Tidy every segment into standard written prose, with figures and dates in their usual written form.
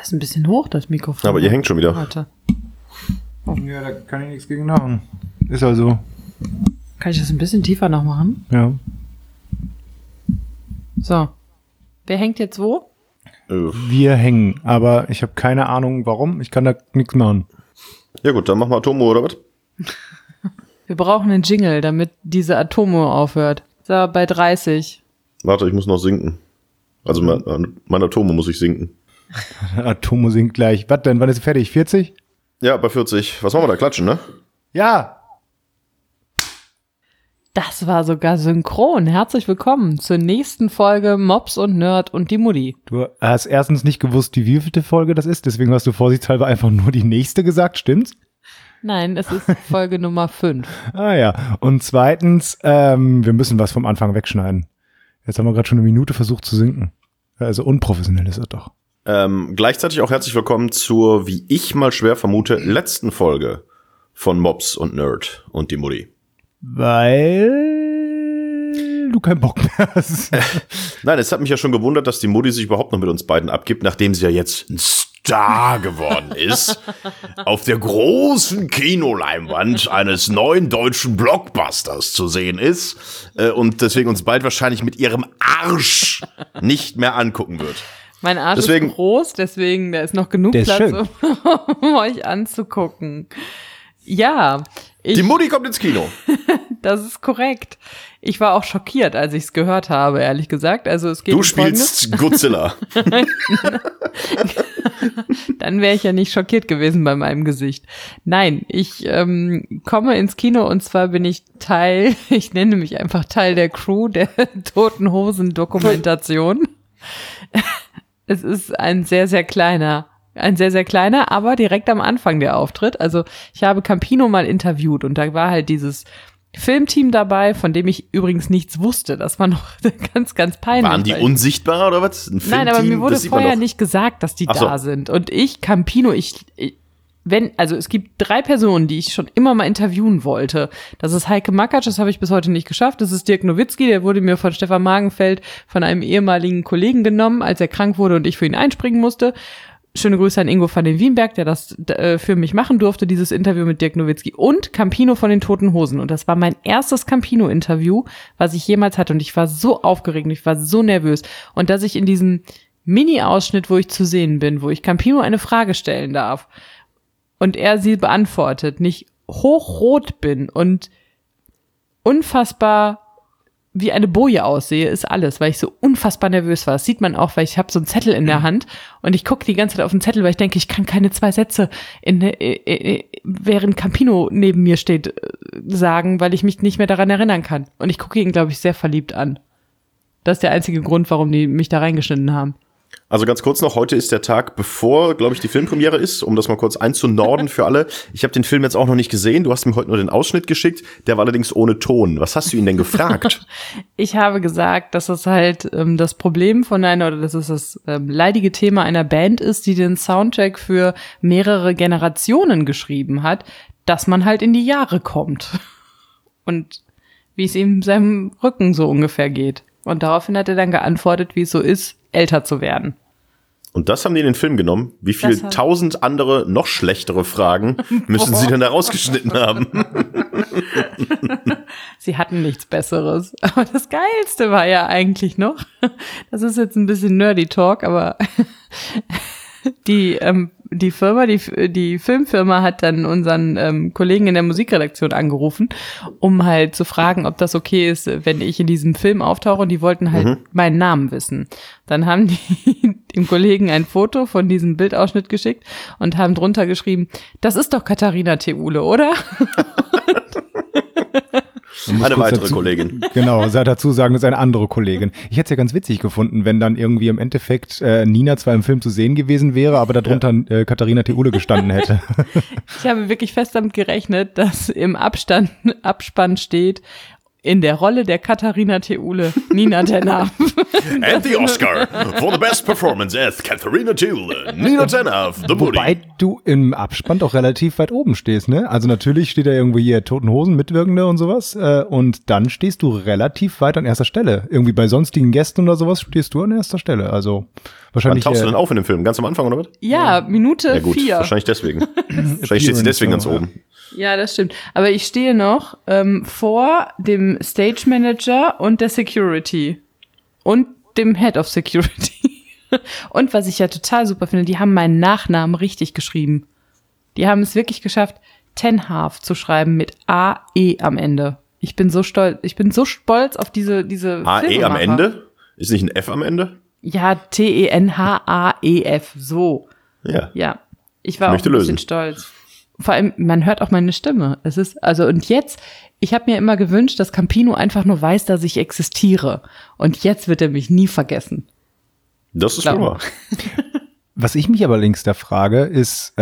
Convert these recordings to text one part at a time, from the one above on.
Das ist ein bisschen hoch, das Mikrofon. Aber ihr hängt schon wieder. Warte. Oh. Ja, da kann ich nichts gegen machen. Ist also. Kann ich das ein bisschen tiefer noch machen? Ja. So. Wer hängt jetzt wo? Wir hängen, aber ich habe keine Ahnung, warum. Ich kann da nichts machen. Ja gut, dann machen wir Atomo, oder was? Wir brauchen einen Jingle, damit diese Atomo aufhört. So, bei 30. Warte, ich muss noch sinken. Also mein Atomo muss ich sinken. Atomo singt gleich. Was denn? Wann ist es fertig? 40? Ja, bei 40. Was machen wir da? Klatschen, ne? Ja! Das war sogar synchron. Herzlich willkommen zur nächsten Folge Mops und Nerd und die Mutti. Du hast erstens nicht gewusst, wie wievielte Folge das ist, deswegen hast du vorsichtshalber einfach nur die nächste gesagt, stimmt's? Nein, es ist Folge Nummer 5. Ah ja. Und zweitens, wir müssen was vom Anfang wegschneiden. Jetzt haben wir gerade schon eine Minute versucht zu sinken. Also unprofessionell ist das doch. Gleichzeitig auch herzlich willkommen zur, wie ich mal schwer vermute, letzten Folge von Mops und Nerd und die Mutti. Weil du keinen Bock mehr hast. Nein, es hat mich ja schon gewundert, dass die Mutti sich überhaupt noch mit uns beiden abgibt, nachdem sie ja jetzt ein Star geworden ist. Auf der großen Kinoleinwand eines neuen deutschen Blockbusters zu sehen ist. Und deswegen uns bald wahrscheinlich mit ihrem Arsch nicht mehr angucken wird. Mein Arsch ist groß, deswegen da ist noch genug Platz, um euch anzugucken. Ja. Die Mutti kommt ins Kino. Das ist korrekt. Ich war auch schockiert, als ich es gehört habe, ehrlich gesagt. Also es geht. Du spielst Godzilla. Dann wäre ich ja nicht schockiert gewesen bei meinem Gesicht. Nein, ich komme ins Kino und zwar bin ich ich nenne mich einfach Teil der Crew der Toten Hosen Dokumentation. Es ist ein sehr, sehr kleiner, aber direkt am Anfang der Auftritt. Also ich habe Campino mal interviewt und da war halt dieses Filmteam dabei, von dem ich übrigens nichts wusste. Das war noch ganz, ganz peinlich. Waren die unsichtbar oder was? Nein, aber mir wurde vorher nicht gesagt, dass die da sind. Und Campino, es gibt 3 Personen, die ich schon immer mal interviewen wollte. Das ist Heike Makatsch, das habe ich bis heute nicht geschafft. Das ist Dirk Nowitzki, der wurde mir von Stefan Magenfeld, von einem ehemaligen Kollegen genommen, als er krank wurde und ich für ihn einspringen musste. Schöne Grüße an Ingo van den Wienberg, der das für mich machen durfte, dieses Interview mit Dirk Nowitzki. Und Campino von den Toten Hosen. Und das war mein erstes Campino-Interview, was ich jemals hatte. Und ich war so aufgeregt, ich war so nervös. Und dass ich in diesem Mini-Ausschnitt, wo ich zu sehen bin, wo ich Campino eine Frage stellen darf und er sie beantwortet, nicht hochrot bin und unfassbar wie eine Boje aussehe, ist alles, weil ich so unfassbar nervös war. Das sieht man auch, weil ich habe so einen Zettel in der Hand und ich gucke die ganze Zeit auf den Zettel, weil ich denke, ich kann keine 2 Sätze während Campino neben mir steht, sagen, weil ich mich nicht mehr daran erinnern kann. Und ich gucke ihn, glaube ich, sehr verliebt an. Das ist der einzige Grund, warum die mich da reingeschnitten haben. Also ganz kurz noch, heute ist der Tag, bevor, glaube ich, die Filmpremiere ist, um das mal kurz einzunorden für alle. Ich habe den Film jetzt auch noch nicht gesehen. Du hast mir heute nur den Ausschnitt geschickt, der war allerdings ohne Ton. Was hast du ihn denn gefragt? Ich habe gesagt, dass das halt das Problem dass es das leidige Thema einer Band ist, die den Soundtrack für mehrere Generationen geschrieben hat, dass man halt in die Jahre kommt. Und wie es ihm seinem Rücken so ungefähr geht. Und daraufhin hat er dann geantwortet, wie es so ist, älter zu werden. Und das haben die in den Film genommen? Wie viel 1000 andere, noch schlechtere Fragen müssen sie denn da rausgeschnitten haben? Sie hatten nichts Besseres. Aber das Geilste war ja eigentlich noch, das ist jetzt ein bisschen Nerdy Talk, aber die Filmfirma hat dann unseren Kollegen in der Musikredaktion angerufen, um halt zu fragen, ob das okay ist, wenn ich in diesem Film auftauche, und die wollten halt meinen Namen wissen. Dann haben die dem Kollegen ein Foto von diesem Bildausschnitt geschickt und haben drunter geschrieben, das ist doch Katharina Theule, oder? Eine weitere Kollegin. Genau, dazu sagen, das ist eine andere Kollegin. Ich hätte es ja ganz witzig gefunden, wenn dann irgendwie im Endeffekt Nina zwar im Film zu sehen gewesen wäre, aber darunter Katharina Theule gestanden hätte. Ich habe wirklich fest damit gerechnet, dass im Abspann steht, In der Rolle der Katharina Theule, Nina Tenner. And the Oscar for the best performance as Katharina Theule, Nina Tenner, The Moody. Wobei du im Abspann doch relativ weit oben stehst, ne? Also natürlich steht da irgendwo hier Toten Hosen, Mitwirkende und sowas. Und dann stehst du relativ weit an erster Stelle. Irgendwie bei sonstigen Gästen oder sowas stehst du an erster Stelle. Also wahrscheinlich. Wann tauchst du denn auf in dem Film? Ganz am Anfang, oder was? Ja, Minute 4. Wahrscheinlich deswegen. Wahrscheinlich steht sie deswegen ganz oben. Ja, das stimmt. Aber ich stehe noch vor dem Stage Manager und der Security. Und dem Head of Security. Und was ich ja total super finde, die haben meinen Nachnamen richtig geschrieben. Die haben es wirklich geschafft, Tenhav zu schreiben mit A-E am Ende. Ich bin so stolz auf diese A-E am Ende? Ist nicht ein F am Ende? Ja, T-E-N-H-A-E-F, so. Ja. Ich war auch ein bisschen stolz. Vor allem, man hört auch meine Stimme. Es ist, und jetzt, ich habe mir immer gewünscht, dass Campino einfach nur weiß, dass ich existiere. Und jetzt wird er mich nie vergessen. Das ist wahr. Was ich mich aber links da frage, ist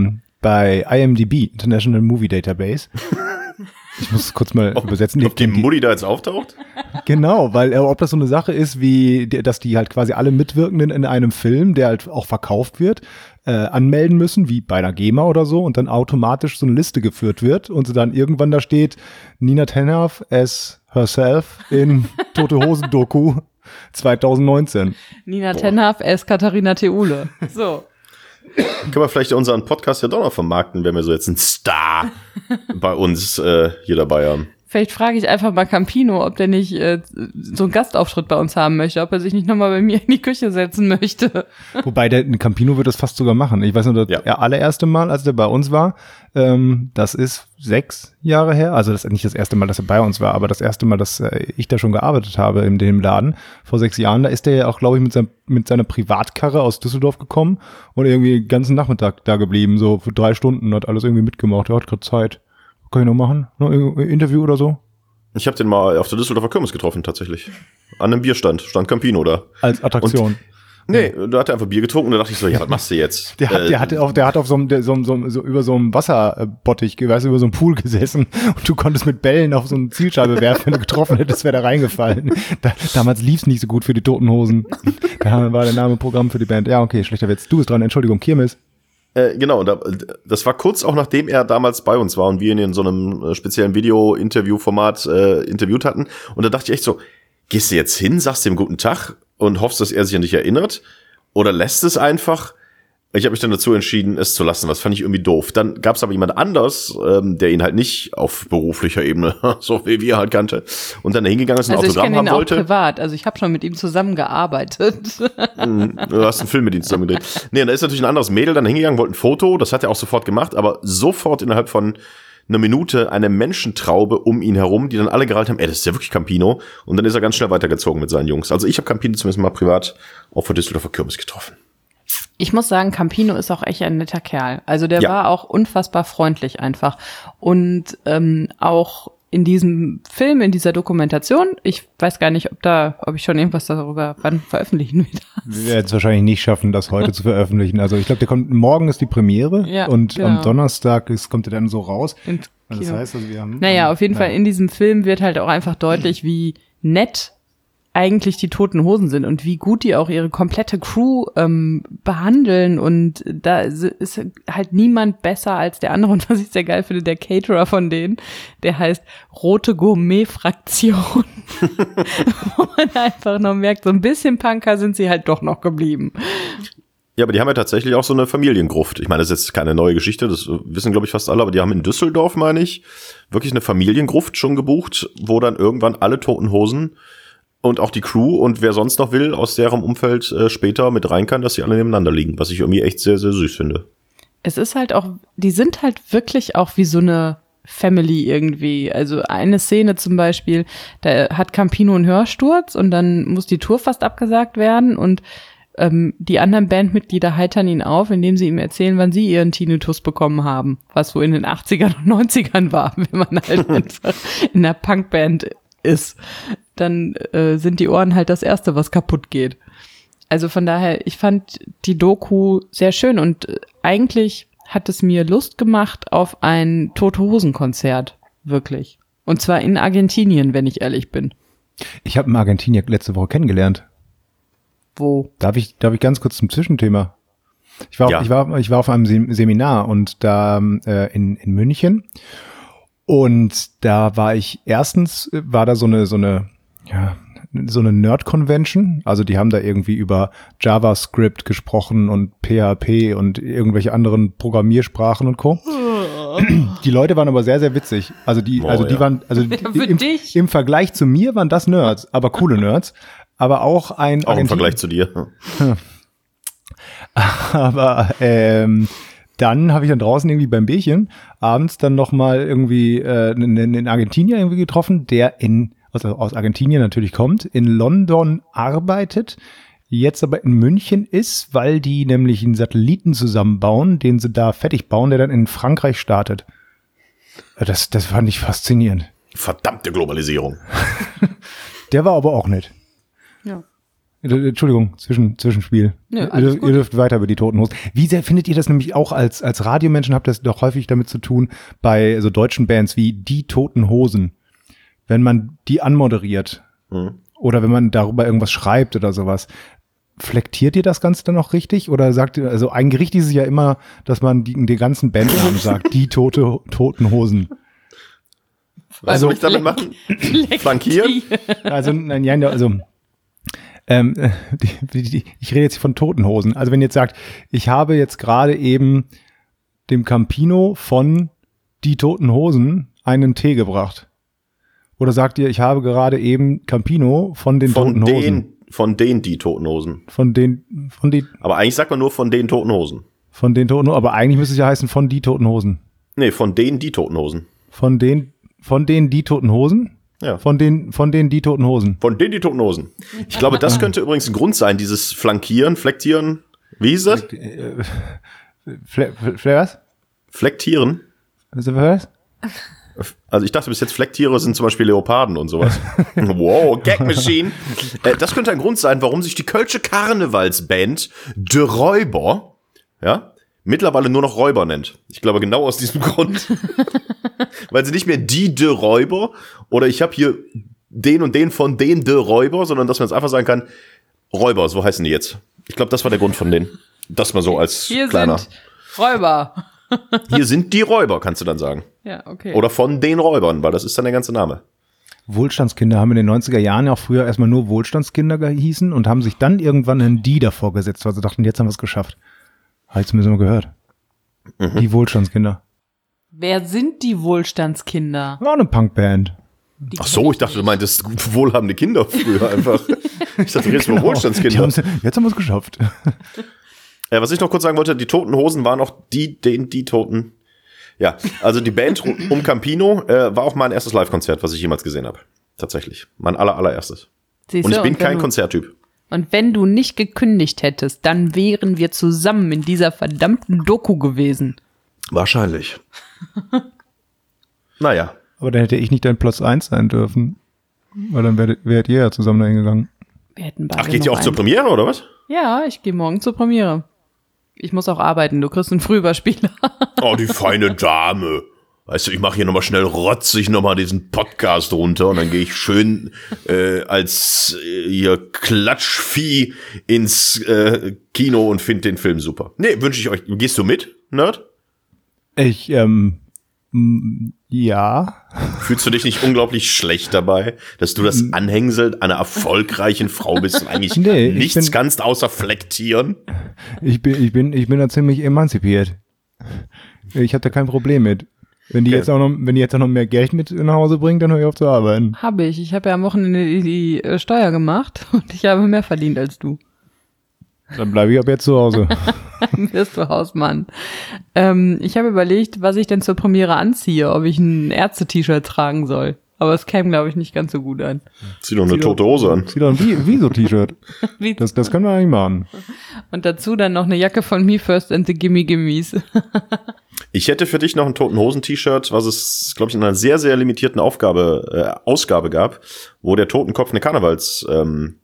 bei IMDb, International Movie Database. Ich muss es kurz mal übersetzen. Ob die Mutti da jetzt auftaucht? Genau, weil ob das so eine Sache ist, wie dass die halt quasi alle Mitwirkenden in einem Film, der halt auch verkauft wird, anmelden müssen, wie bei einer GEMA oder so, und dann automatisch so eine Liste geführt wird und dann irgendwann da steht, Nina Tenner as herself in Tote Hosen Doku 2019. Nina Tenner as Katharina Theule. So. Können wir vielleicht unseren Podcast ja doch noch vermarkten, wenn wir so jetzt einen Star bei uns hier dabei haben. Vielleicht frage ich einfach mal Campino, ob der nicht so einen Gastauftritt bei uns haben möchte, ob er sich nicht nochmal bei mir in die Küche setzen möchte. Wobei der Campino wird das fast sogar machen. Ich weiß nur, das allererste Mal, als der bei uns war, das ist 6 Jahre her. Also das ist nicht das erste Mal, dass er bei uns war, aber das erste Mal, dass ich da schon gearbeitet habe in dem Laden vor 6 Jahren. Da ist der ja auch, glaube ich, mit seiner Privatkarre aus Düsseldorf gekommen und irgendwie den ganzen Nachmittag da geblieben, so für 3 Stunden, hat alles irgendwie mitgemacht. Er hat gerade Zeit. Kann ich noch machen? Noch ein Interview oder so? Ich habe den mal auf der Düsseldorfer Kirmes getroffen, tatsächlich. An einem Bierstand, stand Campino da. Als Attraktion? Nee, da hat er einfach Bier getrunken und da dachte ich so, ja, was machst du jetzt? Der hat auf so über so einem Wasserbottich, weißt du, über so einem Pool gesessen und du konntest mit Bällen auf so eine Zielscheibe werfen, wenn du getroffen hättest, wäre da reingefallen. Damals lief's nicht so gut für die Toten Hosen. Da war der Name Programm für die Band. Ja, okay, schlechter Witz. Du bist dran, Entschuldigung, Kirmes. Genau, das war kurz auch nachdem er damals bei uns war und wir ihn in so einem speziellen Video-Interview-Format interviewt hatten. Und da dachte ich echt so, gehst du jetzt hin, sagst ihm guten Tag und hoffst, dass er sich an dich erinnert? Oder lässt es einfach? Ich habe mich dann dazu entschieden, es zu lassen. Das fand ich irgendwie doof. Dann gab es aber jemand anders, der ihn halt nicht auf beruflicher Ebene, so wie wir halt kannte, und dann hingegangen ist und ein Autogramm haben wollte. Also ich kenne ihn auch privat. Also ich habe schon mit ihm zusammengearbeitet. Du hast einen Film mit ihm zusammen gedreht. Nee, da ist natürlich ein anderes Mädel dann hingegangen, wollte ein Foto. Das hat er auch sofort gemacht, aber sofort innerhalb von einer Minute eine Menschentraube um ihn herum, die dann alle gereilt haben, das ist ja wirklich Campino. Und dann ist er ganz schnell weitergezogen mit seinen Jungs. Also ich habe Campino zumindest mal privat auf der Düsseldorfer Kirmes getroffen. Ich muss sagen, Campino ist auch echt ein netter Kerl. Also der war auch unfassbar freundlich einfach. Und auch in diesem Film, in dieser Dokumentation, ich weiß gar nicht, ob ich schon irgendwas darüber wann veröffentlichen will. Wir werden es wahrscheinlich nicht schaffen, das heute zu veröffentlichen. Also ich glaube, morgen ist die Premiere und am Donnerstag kommt er dann so raus. Also das heißt, also wir haben auf jeden Fall in diesem Film wird halt auch einfach deutlich, wie nett eigentlich die Toten Hosen sind und wie gut die auch ihre komplette Crew behandeln, und da ist halt niemand besser als der andere, und was ich sehr geil finde, der Caterer von denen, der heißt Rote Gourmet-Fraktion, wo man einfach noch merkt, so ein bisschen Punker sind sie halt doch noch geblieben. Ja, aber die haben ja tatsächlich auch so eine Familiengruft. Ich meine, das ist jetzt keine neue Geschichte, das wissen, glaube ich, fast alle, aber die haben in Düsseldorf, meine ich, wirklich eine Familiengruft schon gebucht, wo dann irgendwann alle Toten Hosen und auch die Crew und wer sonst noch will, aus deren Umfeld später mit rein kann, dass sie alle nebeneinander liegen, was ich irgendwie echt sehr, sehr süß finde. Es ist halt auch, die sind halt wirklich auch wie so eine Family irgendwie. Also eine Szene zum Beispiel, da hat Campino einen Hörsturz und dann muss die Tour fast abgesagt werden und die anderen Bandmitglieder heitern ihn auf, indem sie ihm erzählen, wann sie ihren Tinnitus bekommen haben, was so in den 80ern und 90ern war, wenn man halt einfach in einer Punkband ist. Dann sind die Ohren halt das Erste, was kaputt geht. Also von daher, ich fand die Doku sehr schön und eigentlich hat es mir Lust gemacht auf ein Tote-Hosen-Konzert, wirklich. Und zwar in Argentinien, wenn ich ehrlich bin. Ich habe einen Argentinier letzte Woche kennengelernt. Wo? Darf ich ganz kurz zum Zwischenthema? Ich war auf einem Seminar und da in München. Und da war ich war da so eine Nerd-Convention. Also die haben da irgendwie über JavaScript gesprochen und PHP und irgendwelche anderen Programmiersprachen und Co. Die Leute waren aber sehr, sehr witzig. Im Vergleich zu mir waren das Nerds, aber coole Nerds. Aber auch im Vergleich zu dir. Aber dann habe ich dann draußen irgendwie beim Bierchen abends dann nochmal irgendwie einen Argentinier irgendwie getroffen, der aus Argentinien natürlich kommt, in London arbeitet, jetzt aber in München ist, weil die nämlich einen Satelliten zusammenbauen, den sie da fertig bauen, der dann in Frankreich startet. Das fand ich faszinierend. Verdammte Globalisierung. Der war aber auch nett. Ja. Entschuldigung, Zwischenspiel. Nö, ihr dürft weiter über die Toten Hosen. Wie sehr findet ihr das nämlich auch als Radiomenschen, habt ihr das doch häufig damit zu tun, bei so deutschen Bands wie Die Toten Hosen, wenn man die anmoderiert oder wenn man darüber irgendwas schreibt oder sowas. Flektiert ihr das Ganze dann auch richtig? Oder sagt ihr, also eigentlich richtig ist es ja immer, dass man die ganzen Bandnamen sagt, Die Toten Hosen. Was soll ich damit machen? Flankieren? Also, ich rede jetzt von Toten Hosen. Also wenn ihr jetzt sagt, ich habe jetzt gerade eben dem Campino von Die Toten Hosen einen Tee gebracht. Oder sagt ihr, ich habe gerade eben Campino von den Toten Hosen. Von den Die Toten Hosen. Aber eigentlich sagt man nur von den Toten Hosen. Von den Toten Hosen. Aber eigentlich müsste es ja heißen von Die Toten Hosen. Nee, von denen Die Toten Hosen. Von denen Die Toten Hosen? Ja. Von denen Die Toten Hosen. Von denen Die Toten Hosen. Ich glaube, das könnte übrigens ein Grund sein, dieses Flektieren. Wie hieß das? Was? Flektieren? Was? Also ich dachte bis jetzt, Flecktiere sind zum Beispiel Leoparden und sowas. Wow, Gag Machine. Das könnte ein Grund sein, warum sich die Kölsche Karnevalsband De Räuber, mittlerweile nur noch Räuber nennt. Ich glaube genau aus diesem Grund. Weil sie nicht mehr die De Räuber oder ich habe hier den und den von den De Räuber, sondern dass man jetzt einfach sagen kann, Räuber, so heißen die jetzt. Ich glaube, das war der Grund von denen. Das mal so als hier kleiner. Sind Räuber. Hier sind die Räuber, kannst du dann sagen. Ja, okay. Oder von den Räubern, weil das ist dann der ganze Name. Wohlstandskinder haben in den 90er Jahren ja auch früher erstmal nur Wohlstandskinder gehießen und haben sich dann irgendwann ein Die davor gesetzt, weil sie dachten, jetzt haben wir es geschafft. Habe ich zumindest mal gehört. Die Wohlstandskinder. Wer sind die Wohlstandskinder? War eine Punkband. Ach so, ich dachte, du meintest wohlhabende Kinder früher einfach. Ich dachte, du redest über Wohlstandskinder. Jetzt haben wir es geschafft. Was ich noch kurz sagen wollte, die Toten Hosen waren auch die Toten. Ja, also die Band um Campino war auch mein erstes Live-Konzert, was ich jemals gesehen habe. Tatsächlich. Mein allererstes. Siehste, und ich bin kein Konzerttyp. Und wenn du nicht gekündigt hättest, dann wären wir zusammen in dieser verdammten Doku gewesen. Wahrscheinlich. Naja. Aber dann hätte ich nicht dein Platz 1 sein dürfen. Weil dann wärt ihr ja zusammen dahin gegangen. Ach, geht ihr auch zur Premiere, oder was? Ja, ich gehe morgen zur Premiere. Ich muss auch arbeiten, du kriegst einen Frühüberspieler. Oh, die feine Dame. Weißt du, ich mache hier nochmal schnell rotzig nochmal diesen Podcast runter und dann gehe ich schön als hier Klatschvieh ins Kino und finde den Film super. Nee, wünsche ich euch. Gehst du mit, Nerd? Ich, ja. Fühlst du dich nicht unglaublich schlecht dabei, dass du das Anhängsel einer erfolgreichen Frau bist und eigentlich nichts kannst außer flektieren? Ich bin da ziemlich emanzipiert. Ich habe da kein Problem mit. Wenn die jetzt auch noch mehr Geld mit nach Hause bringen, dann höre ich auf zu arbeiten. Habe ich. Ich habe ja am Wochenende die Steuer gemacht und ich habe mehr verdient als du. Dann bleibe ich ab jetzt zu Hause. Dann wirst du Hausmann. Ich habe überlegt, was ich denn zur Premiere anziehe, ob ich ein Ärzte-T-Shirt tragen soll. Aber es käme, glaube ich, nicht ganz so gut an. Zieh doch eine tote Hose an. Zieh doch ein Wieso-T-Shirt. Das können wir eigentlich machen. Und dazu dann noch eine Jacke von Me First and the Gimme Gimmies. Ich hätte für dich noch ein Toten-Hosen-T-Shirt, was es, glaube ich, in einer sehr, sehr limitierten Ausgabe gab, wo der Totenkopf eine Karnevals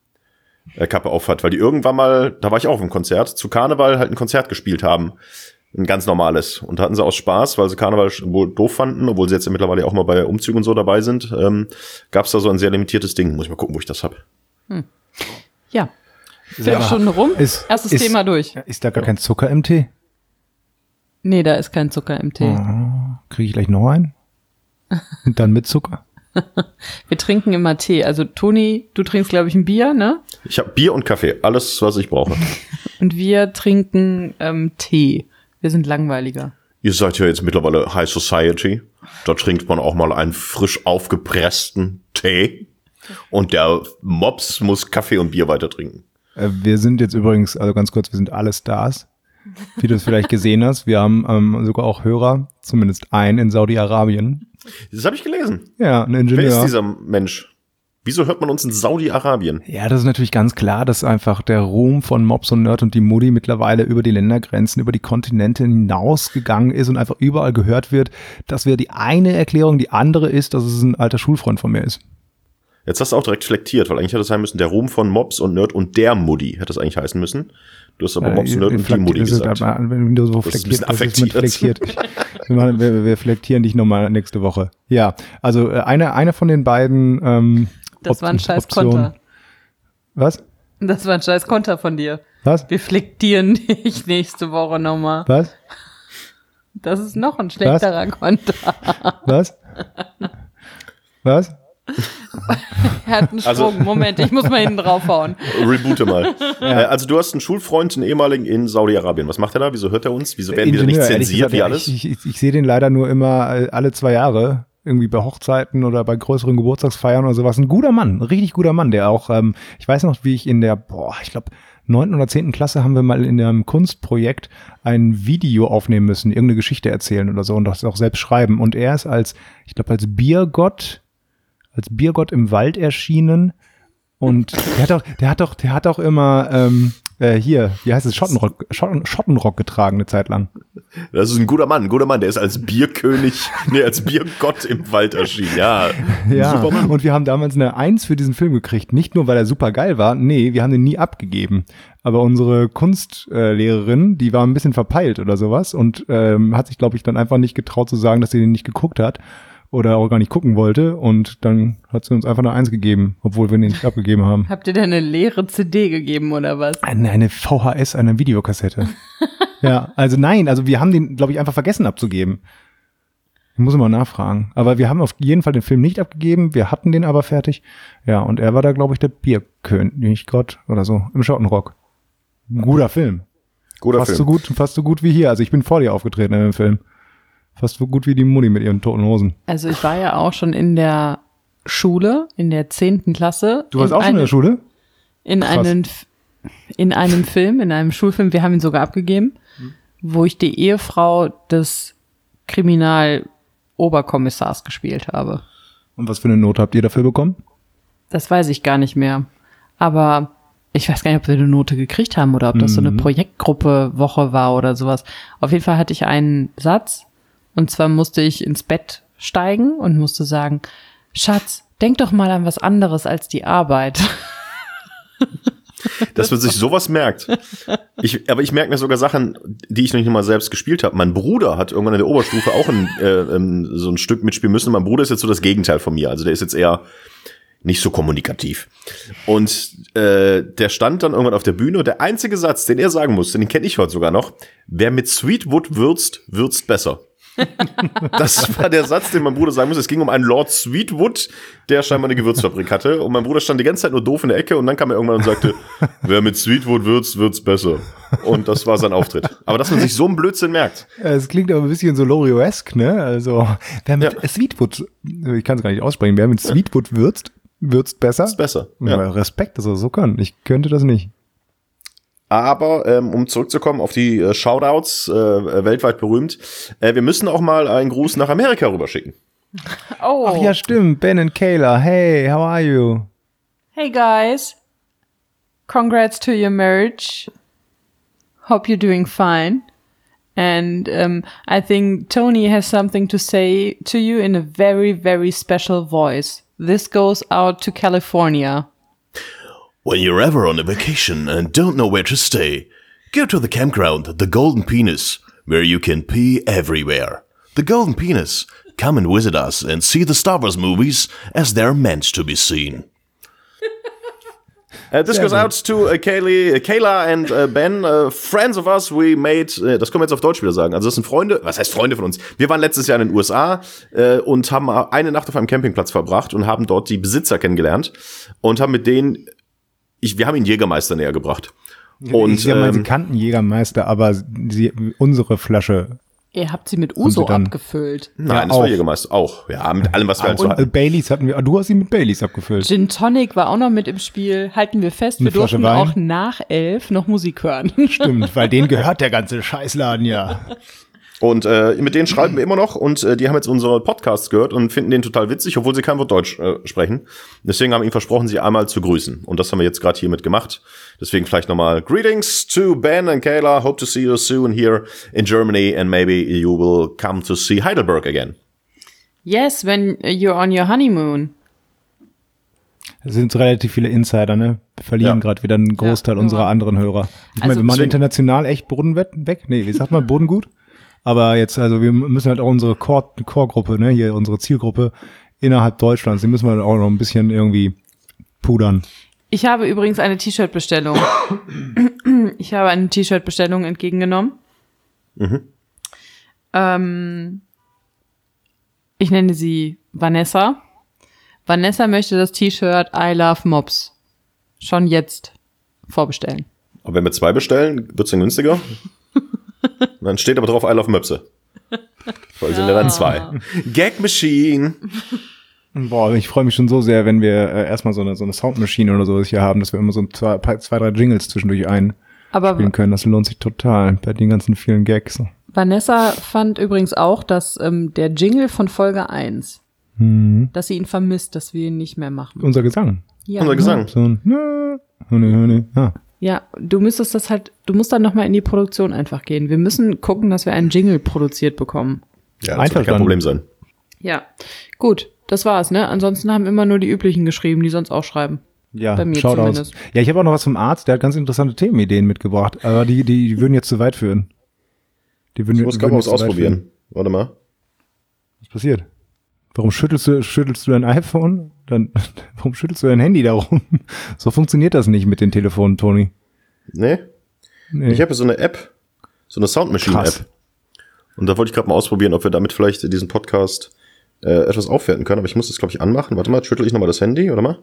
Kappe auf hat, weil die irgendwann mal, da war ich auch auf einem Konzert, zu Karneval halt ein Konzert gespielt haben Ein ganz normales. Und hatten sie aus Spaß, weil sie Karneval wohl doof fanden, obwohl sie jetzt ja mittlerweile auch mal bei Umzügen und so dabei sind, gab es da so ein sehr limitiertes Ding. Muss ich mal gucken, wo ich das hab. Ja. Viertelstunde rum, erstes Thema durch. Ist da gar kein Zucker im Tee? Nee, da ist kein Zucker im Tee. Kriege ich gleich noch einen? Und dann mit Zucker? Wir trinken immer Tee. Also Toni, du trinkst, glaube ich, ein Bier, ne? Ich habe Bier und Kaffee, alles, was ich brauche. Und wir trinken Tee. Wir sind langweiliger. Ihr seid ja jetzt mittlerweile High Society. Da trinkt man auch mal einen frisch aufgepressten Tee. Und der Mops muss Kaffee und Bier weiter trinken. Wir sind jetzt übrigens, also ganz kurz, wir sind alle Stars. Wie du es vielleicht gesehen hast. Wir haben sogar auch Hörer, zumindest einen in Saudi-Arabien. Das habe ich gelesen. Ja, ein Ingenieur. Wer ist dieser Mensch? Wieso hört man uns in Saudi-Arabien? Ja, das ist natürlich ganz klar, dass einfach der Ruhm von Mops und Nerd und die Mutti mittlerweile über die Ländergrenzen, über die Kontinente hinausgegangen ist und einfach überall gehört wird. Das wäre die eine Erklärung. Die andere ist, dass es ein alter Schulfreund von mir ist. Jetzt hast du auch direkt flektiert, weil eigentlich hätte es sein müssen, der Ruhm von Mops und Nerd und der Mutti hätte es eigentlich heißen müssen. Du hast aber Mops und Nerd und die Mutti gesagt. Wenn du so flektiert, das ist mit flektiert. Wir flektieren dich nochmal nächste Woche. Ja, also eine von den beiden das war ein scheiß Konter. Was? Das war ein scheiß Konter von dir. Was? Wir flektieren dich nächste Woche nochmal. Was? Das ist noch ein schlechterer Konter. Was? Was? Er hat einen Sprung. Also, Moment, ich muss mal hinten draufhauen. Reboote mal. Ja. Also du hast einen Schulfreund, einen ehemaligen in Saudi-Arabien. Was macht er da? Wieso hört er uns? Wieso werden wir da nicht zensiert wie alles? Ich sehe den leider nur immer alle 2 Jahre. Irgendwie bei Hochzeiten oder bei größeren Geburtstagsfeiern oder sowas. Ein guter Mann, ein richtig guter Mann, der auch, ich weiß noch, wie ich in der, ich glaube, 9. oder 10. Klasse haben wir mal in einem Kunstprojekt ein Video aufnehmen müssen, irgendeine Geschichte erzählen oder so und das auch selbst schreiben. Und er ist als Biergott im Wald erschienen und der hat doch immer hier, wie heißt es, Schottenrock getragen eine Zeit lang. Das ist ein guter Mann, der ist als als Biergott im Wald erschienen, ja. Super Mann. Und wir haben damals eine 1 für diesen Film gekriegt, nicht nur, weil er super geil war, nee, wir haben den nie abgegeben. Aber unsere Kunstlehrerin, die war ein bisschen verpeilt oder sowas und hat sich, glaube ich, dann einfach nicht getraut zu sagen, dass sie den nicht geguckt hat. Oder auch gar nicht gucken wollte und dann hat sie uns einfach eine 1 gegeben, obwohl wir den nicht abgegeben haben. Habt ihr denn eine leere CD gegeben oder was? Eine VHS, eine Videokassette. Ja, also wir haben den, glaube ich, einfach vergessen abzugeben. Ich muss mal nachfragen. Aber wir haben auf jeden Fall den Film nicht abgegeben, wir hatten den aber fertig. Ja, und er war da, glaube ich, der Bierkönig Gott oder so, im Schottenrock. Ein guter Film. Fast so gut wie hier. Also ich bin vor dir aufgetreten in dem Film. Fast so gut wie die Mutti mit ihren toten Hosen. Also ich war ja auch schon in der Schule, in der 10. Klasse. Du warst auch schon in der Schule? In einem Film, in einem Schulfilm, wir haben ihn sogar abgegeben, wo ich die Ehefrau des Kriminaloberkommissars gespielt habe. Und was für eine Note habt ihr dafür bekommen? Das weiß ich gar nicht mehr. Aber ich weiß gar nicht, ob wir eine Note gekriegt haben oder ob das so eine Projektgruppe-Woche war oder sowas. Auf jeden Fall hatte ich einen Satz. Und zwar musste ich ins Bett steigen und musste sagen, Schatz, denk doch mal an was anderes als die Arbeit. Dass man sich sowas merkt. Aber ich merke mir sogar Sachen, die ich noch nicht mal selbst gespielt habe. Mein Bruder hat irgendwann in der Oberstufe auch so ein Stück mitspielen müssen. Mein Bruder ist jetzt so das Gegenteil von mir. Also der ist jetzt eher nicht so kommunikativ. Und der stand dann irgendwann auf der Bühne und der einzige Satz, den er sagen musste, den kenne ich heute sogar noch, wer mit Sweetwood würzt besser. Das war der Satz, den mein Bruder sagen muss. Es ging um einen Lord Sweetwood, der scheinbar eine Gewürzfabrik hatte. Und mein Bruder stand die ganze Zeit nur doof in der Ecke und dann kam er irgendwann und sagte, wer mit Sweetwood wird's besser. Und das war sein Auftritt. Aber dass man sich so einen Blödsinn merkt. Es klingt aber ein bisschen so Loriot-esque, ne? Also, wer mit Sweetwood, ich kann es gar nicht aussprechen, wer mit Sweetwood würzt besser. Ist besser. Ja. Respekt, dass er so kann. Ich könnte das nicht. Aber um zurückzukommen auf die Shoutouts, weltweit berühmt, wir müssen auch mal einen Gruß nach Amerika rüberschicken. Oh. Ach ja, stimmt. Ben und Kayla. Hey, how are you? Hey guys. Congrats to your marriage. Hope you're doing fine. And I think Tony has something to say to you in a very, very special voice. This goes out to California. When you're ever on a vacation and don't know where to stay, go to the campground, the Golden Penis, where you can pee everywhere. The Golden Penis. Come and visit us and see the Star Wars movies as they're meant to be seen. This goes out to Kayla and Ben, friends of us. We made, das können wir jetzt auf Deutsch wieder sagen. Also das sind Freunde, was heißt Freunde von uns? Wir waren letztes Jahr in den USA und haben eine Nacht auf einem Campingplatz verbracht und haben dort die Besitzer kennengelernt und haben mit denen, wir haben ihnen Jägermeister näher gebracht. Und sie kannten Jägermeister, aber unsere Flasche. Ihr habt sie mit Uso abgefüllt. Nein, ja, das war Jägermeister auch. Ja, mit allem, was wir halt so hatten. Baileys hatten wir, du hast sie mit Baileys abgefüllt. Gin Tonic war auch noch mit im Spiel. Halten wir fest, wir durften auch nach 11 noch Musik hören. Stimmt, weil denen gehört der ganze Scheißladen ja. Und mit denen schreiben wir immer noch und die haben jetzt unsere Podcasts gehört und finden den total witzig, obwohl sie kein Wort Deutsch sprechen. Deswegen haben wir ihnen versprochen, sie einmal zu grüßen. Und das haben wir jetzt gerade hiermit gemacht. Deswegen vielleicht nochmal Greetings to Ben and Kayla. Hope to see you soon here in Germany and maybe you will come to see Heidelberg again. Yes, when you're on your honeymoon. Es sind relativ viele Insider, ne? Wir verlieren gerade wieder einen Großteil unserer anderen Hörer. Ich meine, wir machen international echt Boden weg. Nee, wie sagt man, Boden gut? Aber jetzt, also wir müssen halt auch unsere Core-Gruppe, ne, hier unsere Zielgruppe innerhalb Deutschlands, die müssen wir auch noch ein bisschen irgendwie pudern. Ich habe übrigens eine T-Shirt-Bestellung. Entgegengenommen. Mhm. Ich nenne sie Vanessa. Vanessa möchte das T-Shirt I Love Mops schon jetzt vorbestellen. Und wenn wir 2 bestellen, wird's dann günstiger? Dann steht aber drauf I Love Möpse. Weil sind ja dann 2. Gag Machine. Boah, ich freue mich schon so sehr, wenn wir erstmal so eine Soundmaschine oder so hier haben, dass wir immer so 2, 3 Jingles zwischendurch einspielen können. Das lohnt sich total bei den ganzen vielen Gags. Vanessa fand übrigens auch, dass der Jingle von Folge 1, dass sie ihn vermisst, dass wir ihn nicht mehr machen. Unser Gesang. Ja. Unser Gesang. So ein Ja, du musst dann nochmal in die Produktion einfach gehen. Wir müssen gucken, dass wir einen Jingle produziert bekommen. Ja, das wird kein Problem sein. Ja, gut, das war's, ne? Ansonsten haben immer nur die üblichen geschrieben, die sonst auch schreiben. Ja, bei mir zumindest. Ja, ich habe auch noch was vom Arzt, der hat ganz interessante Themenideen mitgebracht, aber die würden jetzt zu weit führen. Ich muss gerade mal was ausprobieren. Warte mal. Was passiert? Warum schüttelst du dein iPhone? Warum schüttelst du dein Handy da rum? So funktioniert das nicht mit den Telefonen, Toni. Nee. Ich habe so eine App, so eine Soundmachine-App. Und da wollte ich gerade mal ausprobieren, ob wir damit vielleicht diesen Podcast etwas aufwerten können. Aber ich muss das, glaube ich, anmachen. Warte mal, schüttel ich nochmal das Handy, oder mal?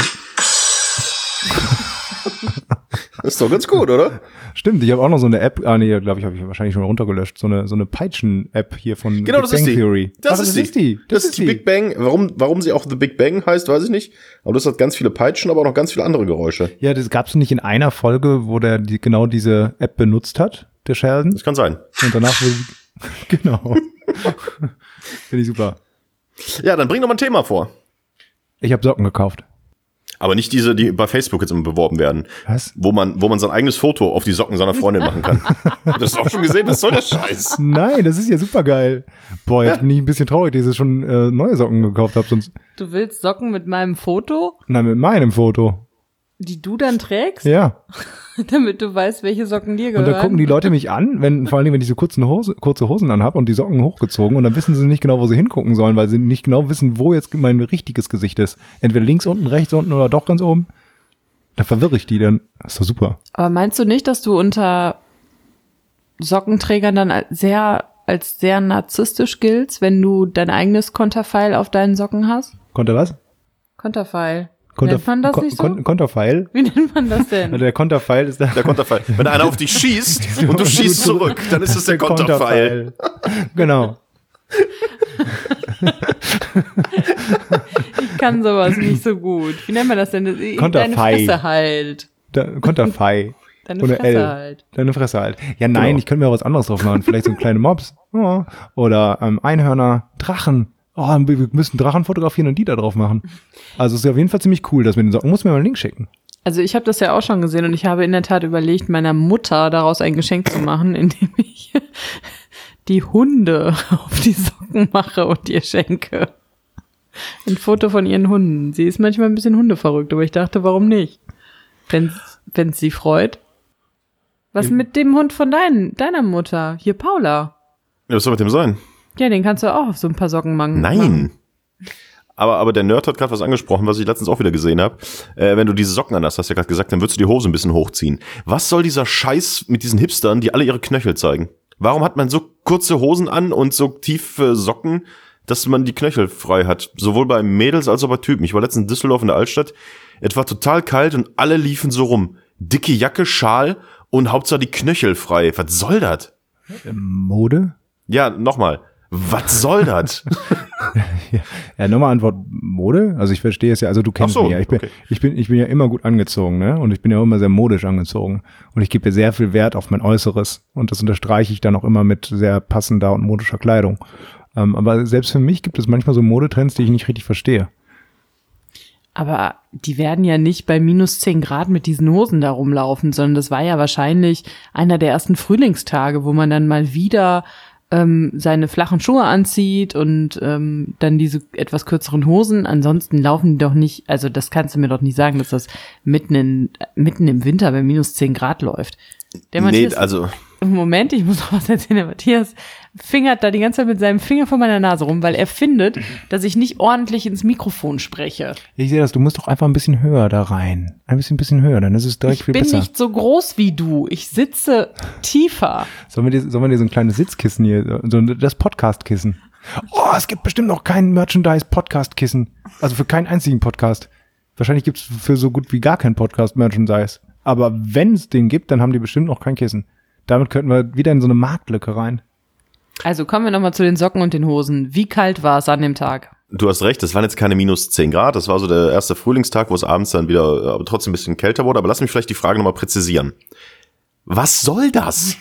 Das ist doch ganz gut, oder? Stimmt, ich habe auch noch so eine App, glaube ich, habe ich wahrscheinlich schon runtergelöscht, so eine Peitschen-App hier von Big Bang Theory. Das ist die Big Bang. Warum sie auch The Big Bang heißt, weiß ich nicht. Aber das hat ganz viele Peitschen, aber auch noch ganz viele andere Geräusche. Ja, das gab's nicht in einer Folge, wo der genau diese App benutzt hat, der Sheldon. Das kann sein. Und danach genau. Finde ich super. Ja, dann bring doch mal ein Thema vor. Ich habe Socken gekauft. Aber nicht diese, die bei Facebook jetzt immer beworben werden. Was? Wo man sein eigenes Foto auf die Socken seiner Freundin machen kann. Das hast du auch schon gesehen? Was soll der Scheiß? Nein, das ist ja super geil. Boah, jetzt bin ich ein bisschen traurig, dass ich schon neue Socken gekauft habe. Du willst Socken mit meinem Foto? Nein, mit meinem Foto. Die du dann trägst? Ja. Damit du weißt, welche Socken dir gehören. Und da gucken die Leute mich an, vor allem, wenn ich so kurze Hosen anhab und die Socken hochgezogen und dann wissen sie nicht genau, wo sie hingucken sollen, weil sie nicht genau wissen, wo jetzt mein richtiges Gesicht ist. Entweder links unten, rechts unten oder doch ganz oben. Da verwirre ich die dann. Das ist doch super. Aber meinst du nicht, dass du unter Sockenträgern dann als sehr narzisstisch giltst, wenn du dein eigenes Konterfeil auf deinen Socken hast? Was? Konterfeil. Nennt man das nicht so? Konterfeil? Wie nennt man das denn? Also der Konterfeil ist der Konterfeil. Wenn einer auf dich schießt und du schießt zurück, dann ist es der Konterfeil. Genau. Ich kann sowas nicht so gut. Wie nennt man das denn? Deine Fresse halt. Konterfei. Deine Fresse halt. Deine Fresse halt. Ja, nein, genau. Ich könnte mir was anderes drauf machen. Vielleicht so kleine Mobs. Oh. Oder Einhörner, Drachen. Oh, wir müssen Drachen fotografieren und die da drauf machen. Also es ist auf jeden Fall ziemlich cool, dass wir den Socken. Muss mir mal einen Link schicken. Also ich habe das ja auch schon gesehen und ich habe in der Tat überlegt, meiner Mutter daraus ein Geschenk zu machen, indem ich die Hunde auf die Socken mache und ihr schenke. Ein Foto von ihren Hunden. Sie ist manchmal ein bisschen hundeverrückt, aber ich dachte, warum nicht? Wenn es sie freut. Was mit dem Hund von deiner Mutter? Hier, Paula. Ja, was soll mit dem sein? Ja, den kannst du auch auf so ein paar Socken machen. Nein. Aber der Nerd hat gerade was angesprochen, was ich letztens auch wieder gesehen habe. Wenn du diese Socken anhast, hast du ja gerade gesagt, dann würdest du die Hose ein bisschen hochziehen. Was soll dieser Scheiß mit diesen Hipstern, die alle ihre Knöchel zeigen? Warum hat man so kurze Hosen an und so tiefe Socken, dass man die Knöchel frei hat? Sowohl bei Mädels als auch bei Typen. Ich war letztens in Düsseldorf in der Altstadt. Es war total kalt und alle liefen so rum. Dicke Jacke, Schal und Hauptsache die Knöchel frei. Was soll das? Mode? Ja, nochmal. Was soll das? Ja, nochmal Antwort, Mode? Also ich verstehe es ja, also du kennst mich ja. Ich bin ja immer gut angezogen, ne? Und ich bin ja auch immer sehr modisch angezogen. Und ich gebe ja sehr viel Wert auf mein Äußeres. Und das unterstreiche ich dann auch immer mit sehr passender und modischer Kleidung. Aber selbst für mich gibt es manchmal so Modetrends, die ich nicht richtig verstehe. Aber die werden ja nicht bei minus 10 Grad mit diesen Hosen da rumlaufen, sondern das war ja wahrscheinlich einer der ersten Frühlingstage, wo man dann mal wieder seine flachen Schuhe anzieht und dann diese etwas kürzeren Hosen. Ansonsten laufen die doch nicht, also das kannst du mir doch nicht sagen, dass das mitten im Winter bei minus 10 Grad läuft. Der Matthias, Moment, ich muss noch was erzählen. Der Matthias fingert da die ganze Zeit mit seinem Finger vor meiner Nase rum, weil er findet, dass ich nicht ordentlich ins Mikrofon spreche. Ich sehe das, du musst doch einfach ein bisschen höher da rein. Ein bisschen höher, dann ist es direkt viel besser. Ich bin nicht so groß wie du. Ich sitze tiefer. Sollen wir dir so ein kleines Sitzkissen hier, so das Podcast-Kissen? Oh, es gibt bestimmt noch kein Merchandise-Podcast-Kissen. Also für keinen einzigen Podcast. Wahrscheinlich gibt es für so gut wie gar kein Podcast-Merchandise. Aber wenn es den gibt, dann haben die bestimmt noch kein Kissen. Damit könnten wir wieder in so eine Marktlücke rein. Also kommen wir nochmal zu den Socken und den Hosen. Wie kalt war es an dem Tag? Du hast recht, das waren jetzt keine minus 10 Grad. Das war so der erste Frühlingstag, wo es abends dann wieder aber trotzdem ein bisschen kälter wurde. Aber lass mich vielleicht die Frage nochmal präzisieren. Was soll das?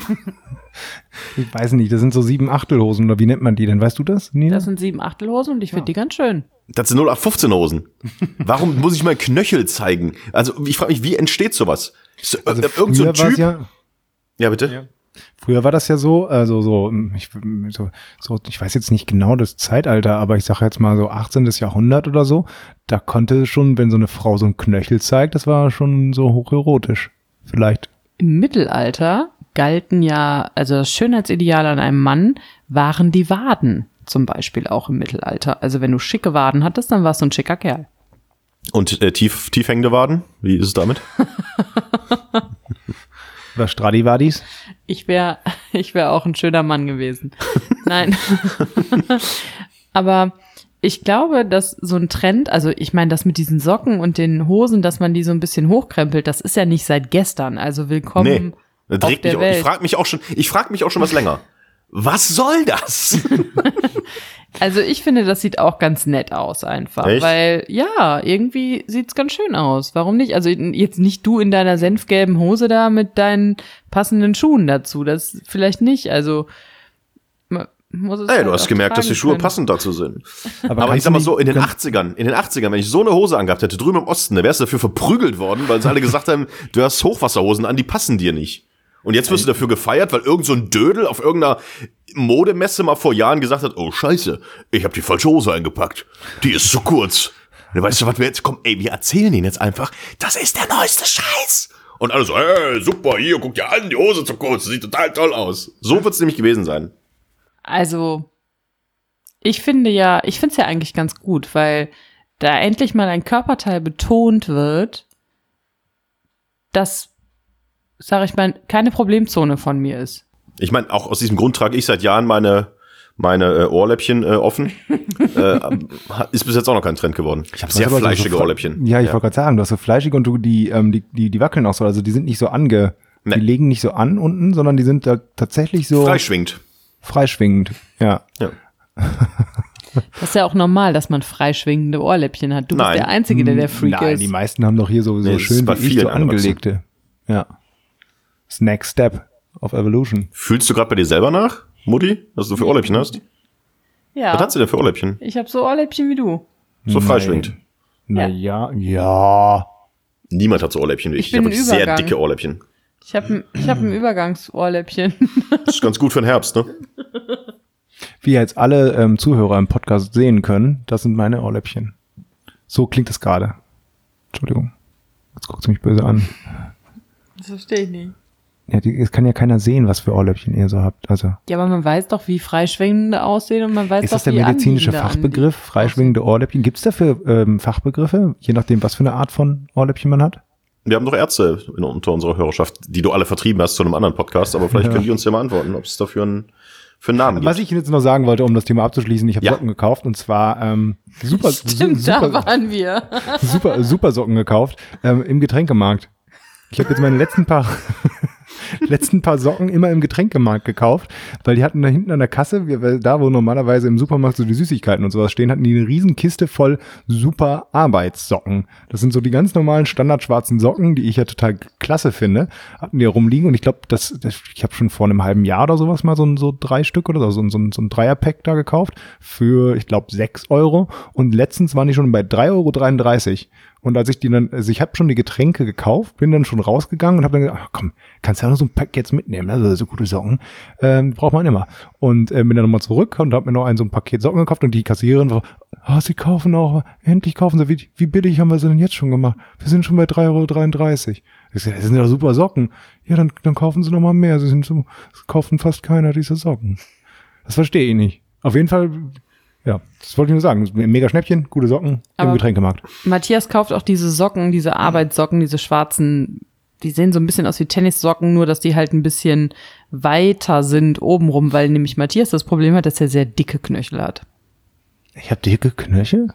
Ich weiß nicht, das sind so 7/8-Hosen oder wie nennt man die denn? Weißt du das, Nina? Das sind 7/8-Hosen und ich finde die ganz schön. Das sind 0815-Hosen. Warum muss ich meinen Knöchel zeigen? Also ich frage mich, wie entsteht sowas? Also irgend so ein Typ? Ja, bitte? Ja. Früher war das ja so, also ich weiß jetzt nicht genau das Zeitalter, aber ich sage jetzt mal so 18. Jahrhundert oder so, da konnte schon, wenn so eine Frau so einen Knöchel zeigt, das war schon so hocherotisch, vielleicht. Im Mittelalter galten ja, also das Schönheitsideal an einem Mann waren die Waden, zum Beispiel auch im Mittelalter. Also wenn du schicke Waden hattest, dann warst du ein schicker Kerl. Und tief hängende Waden? Wie ist es damit? Oder Stradivadis? Ich wär auch ein schöner Mann gewesen. Nein. Aber ich glaube, dass so ein Trend, also ich meine, das mit diesen Socken und den Hosen, dass man die so ein bisschen hochkrempelt, das ist ja nicht seit gestern. Also willkommen auf der Welt. Ich frag mich auch schon was länger. Was soll das? Also ich finde, das sieht auch ganz nett aus einfach. Echt? Weil, ja, irgendwie sieht's ganz schön aus. Warum nicht? Also jetzt nicht du in deiner senfgelben Hose da mit deinen passenden Schuhen dazu. Das vielleicht nicht. Also muss es du hast gemerkt, dass die Schuhe passend dazu sind. Aber ich sag mal so, in den 80ern, wenn ich so eine Hose angehabt hätte, drüben im Osten, da wärst du dafür verprügelt worden, weil sie alle gesagt haben, du hast Hochwasserhosen an, die passen dir nicht. Und jetzt wirst du dafür gefeiert, weil irgend so ein Dödel auf irgendeiner Modemesse mal vor Jahren gesagt hat, oh scheiße, ich habe die falsche Hose eingepackt. Die ist zu kurz. Und weißt du, was wir jetzt kommen? Ey, wir erzählen ihnen jetzt einfach, das ist der neueste Scheiß. Und alle so, hey, super, hier, guck dir an, die Hose zu kurz, sieht total toll aus. So wird's nämlich gewesen sein. Also, ich finde es ja eigentlich ganz gut, weil da endlich mal ein Körperteil betont wird, das, sag ich mal, keine Problemzone von mir ist. Ich meine, auch aus diesem Grund trage ich seit Jahren meine Ohrläppchen offen. Ist bis jetzt auch noch kein Trend geworden. Ich habe sehr fleischige Ohrläppchen. Ja, ich wollte gerade sagen, du hast so fleischige und die wackeln auch so. Also die sind nicht so die legen nicht so an unten, sondern die sind da tatsächlich so freischwingend, ja. Das ist ja auch normal, dass man freischwingende Ohrläppchen hat. Du bist der Einzige, der Freak ist. Nein, die meisten haben doch hier so schön wie ich so angelegte. Ja. Das Next Step of Evolution. Fühlst du gerade bei dir selber nach, Mutti, was du für Ohrläppchen hast? Ja. Was hast du denn für Ohrläppchen? Ich habe so Ohrläppchen wie du. So freischwingend. Ja. Niemand hat so Ohrläppchen wie ich. Ich habe sehr dicke Ohrläppchen. Ich hab ein Übergangsohrläppchen. Das ist ganz gut für den Herbst, ne? Wie jetzt alle Zuhörer im Podcast sehen können, das sind meine Ohrläppchen. So klingt es gerade. Entschuldigung. Jetzt guckt sie mich böse an. Das verstehe ich nicht. Ja, es kann ja keiner sehen, was für Ohrläppchen ihr so habt. Also. Ja, aber man weiß doch, wie freischwingende aussehen und man weiß doch, wie Ist das der medizinische Fachbegriff, freischwingende Ohrläppchen? Gibt es dafür Fachbegriffe, je nachdem, was für eine Art von Ohrläppchen man hat? Wir haben doch Ärzte unter unserer Hörerschaft, die du alle vertrieben hast zu einem anderen Podcast, aber vielleicht können die uns ja mal antworten, ob es dafür einen Namen gibt. Was ich jetzt noch sagen wollte, um das Thema abzuschließen, ich habe Socken gekauft und zwar super da waren wir. super Socken gekauft im Getränkemarkt. Ich habe jetzt meine letzten paar Socken immer im Getränkemarkt gekauft, weil die hatten da hinten an der Kasse, da wo normalerweise im Supermarkt so die Süßigkeiten und sowas stehen, hatten die eine riesen Kiste voll super Arbeitssocken. Das sind so die ganz normalen standardschwarzen Socken, die ich ja total klasse finde, hatten die rumliegen und ich glaube, ich habe schon vor einem halben Jahr oder sowas mal so 3 Stück oder so ein Dreierpack da gekauft für, ich glaube, 6 € und letztens waren die schon bei 3,33 €. Und als ich ich habe schon die Getränke gekauft, bin dann schon rausgegangen und habe dann gesagt, ach komm, kannst ja noch so ein Pack jetzt mitnehmen, also so gute Socken, braucht man immer. Und bin dann nochmal zurück und habe mir noch so ein Paket Socken gekauft und die Kassiererin so, sie kaufen auch, endlich kaufen sie, wie billig haben wir sie denn jetzt schon gemacht? Wir sind schon bei 3,33 €. Ich sage, das sind ja super Socken. Ja, dann kaufen sie noch mal mehr, es kaufen fast keiner diese Socken. Das verstehe ich nicht. Auf jeden Fall... Ja, das wollte ich nur sagen. Mega Schnäppchen, gute Socken im Getränkemarkt. Matthias kauft auch diese Socken, diese Arbeitssocken, diese schwarzen, die sehen so ein bisschen aus wie Tennissocken, nur dass die halt ein bisschen weiter sind obenrum, weil nämlich Matthias das Problem hat, dass er sehr dicke Knöchel hat. Ich habe dicke Knöchel?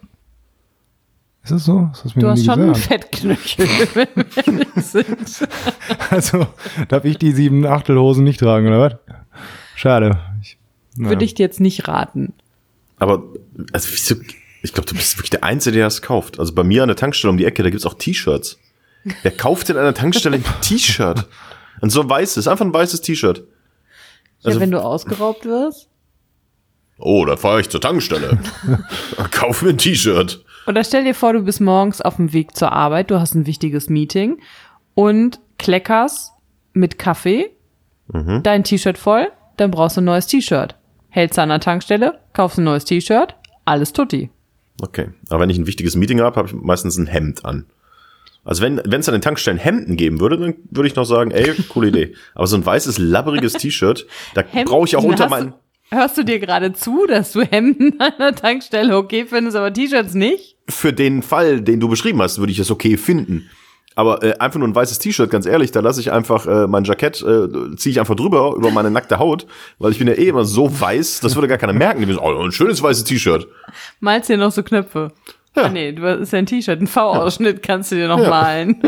Ist das so? Du hast schon einen Fettknöchel, wenn wir ehrlich sind. Also, darf ich die 7/8 Hosen nicht tragen, oder was? Schade. Würde ich dir jetzt nicht raten. Aber, also wieso, ich glaube, du bist wirklich der Einzige, der das kauft. Also bei mir an der Tankstelle um die Ecke, da gibt's auch T-Shirts. Wer kauft denn an der Tankstelle ein T-Shirt? Und so ein weißes, einfach ein weißes T-Shirt. Also, ja, wenn du ausgeraubt wirst. Oh, da fahre ich zur Tankstelle. Kauf mir ein T-Shirt. Oder stell dir vor, du bist morgens auf dem Weg zur Arbeit, du hast ein wichtiges Meeting und kleckerst mit Kaffee dein T-Shirt voll, dann brauchst du ein neues T-Shirt. Hältst du an der Tankstelle, kaufst ein neues T-Shirt, alles tutti. Okay, aber wenn ich ein wichtiges Meeting habe ich meistens ein Hemd an. Also wenn es an den Tankstellen Hemden geben würde, dann würde ich noch sagen, ey, coole Idee. Aber so ein weißes, labberiges T-Shirt, da brauche ich auch unter meinen... Hörst du dir gerade zu, dass du Hemden an der Tankstelle okay findest, aber T-Shirts nicht? Für den Fall, den du beschrieben hast, würde ich es okay finden. Aber einfach nur ein weißes T-Shirt, ganz ehrlich, da lasse ich einfach mein Jackett, ziehe ich einfach drüber über meine nackte Haut, weil ich bin ja eh immer so weiß, das würde gar keiner merken. Die wissen, oh, ein schönes weißes T-Shirt. Malst dir noch so Knöpfe? Ja. Ah, nee, du ist ja ein T-Shirt, ein V-Ausschnitt kannst du dir noch malen.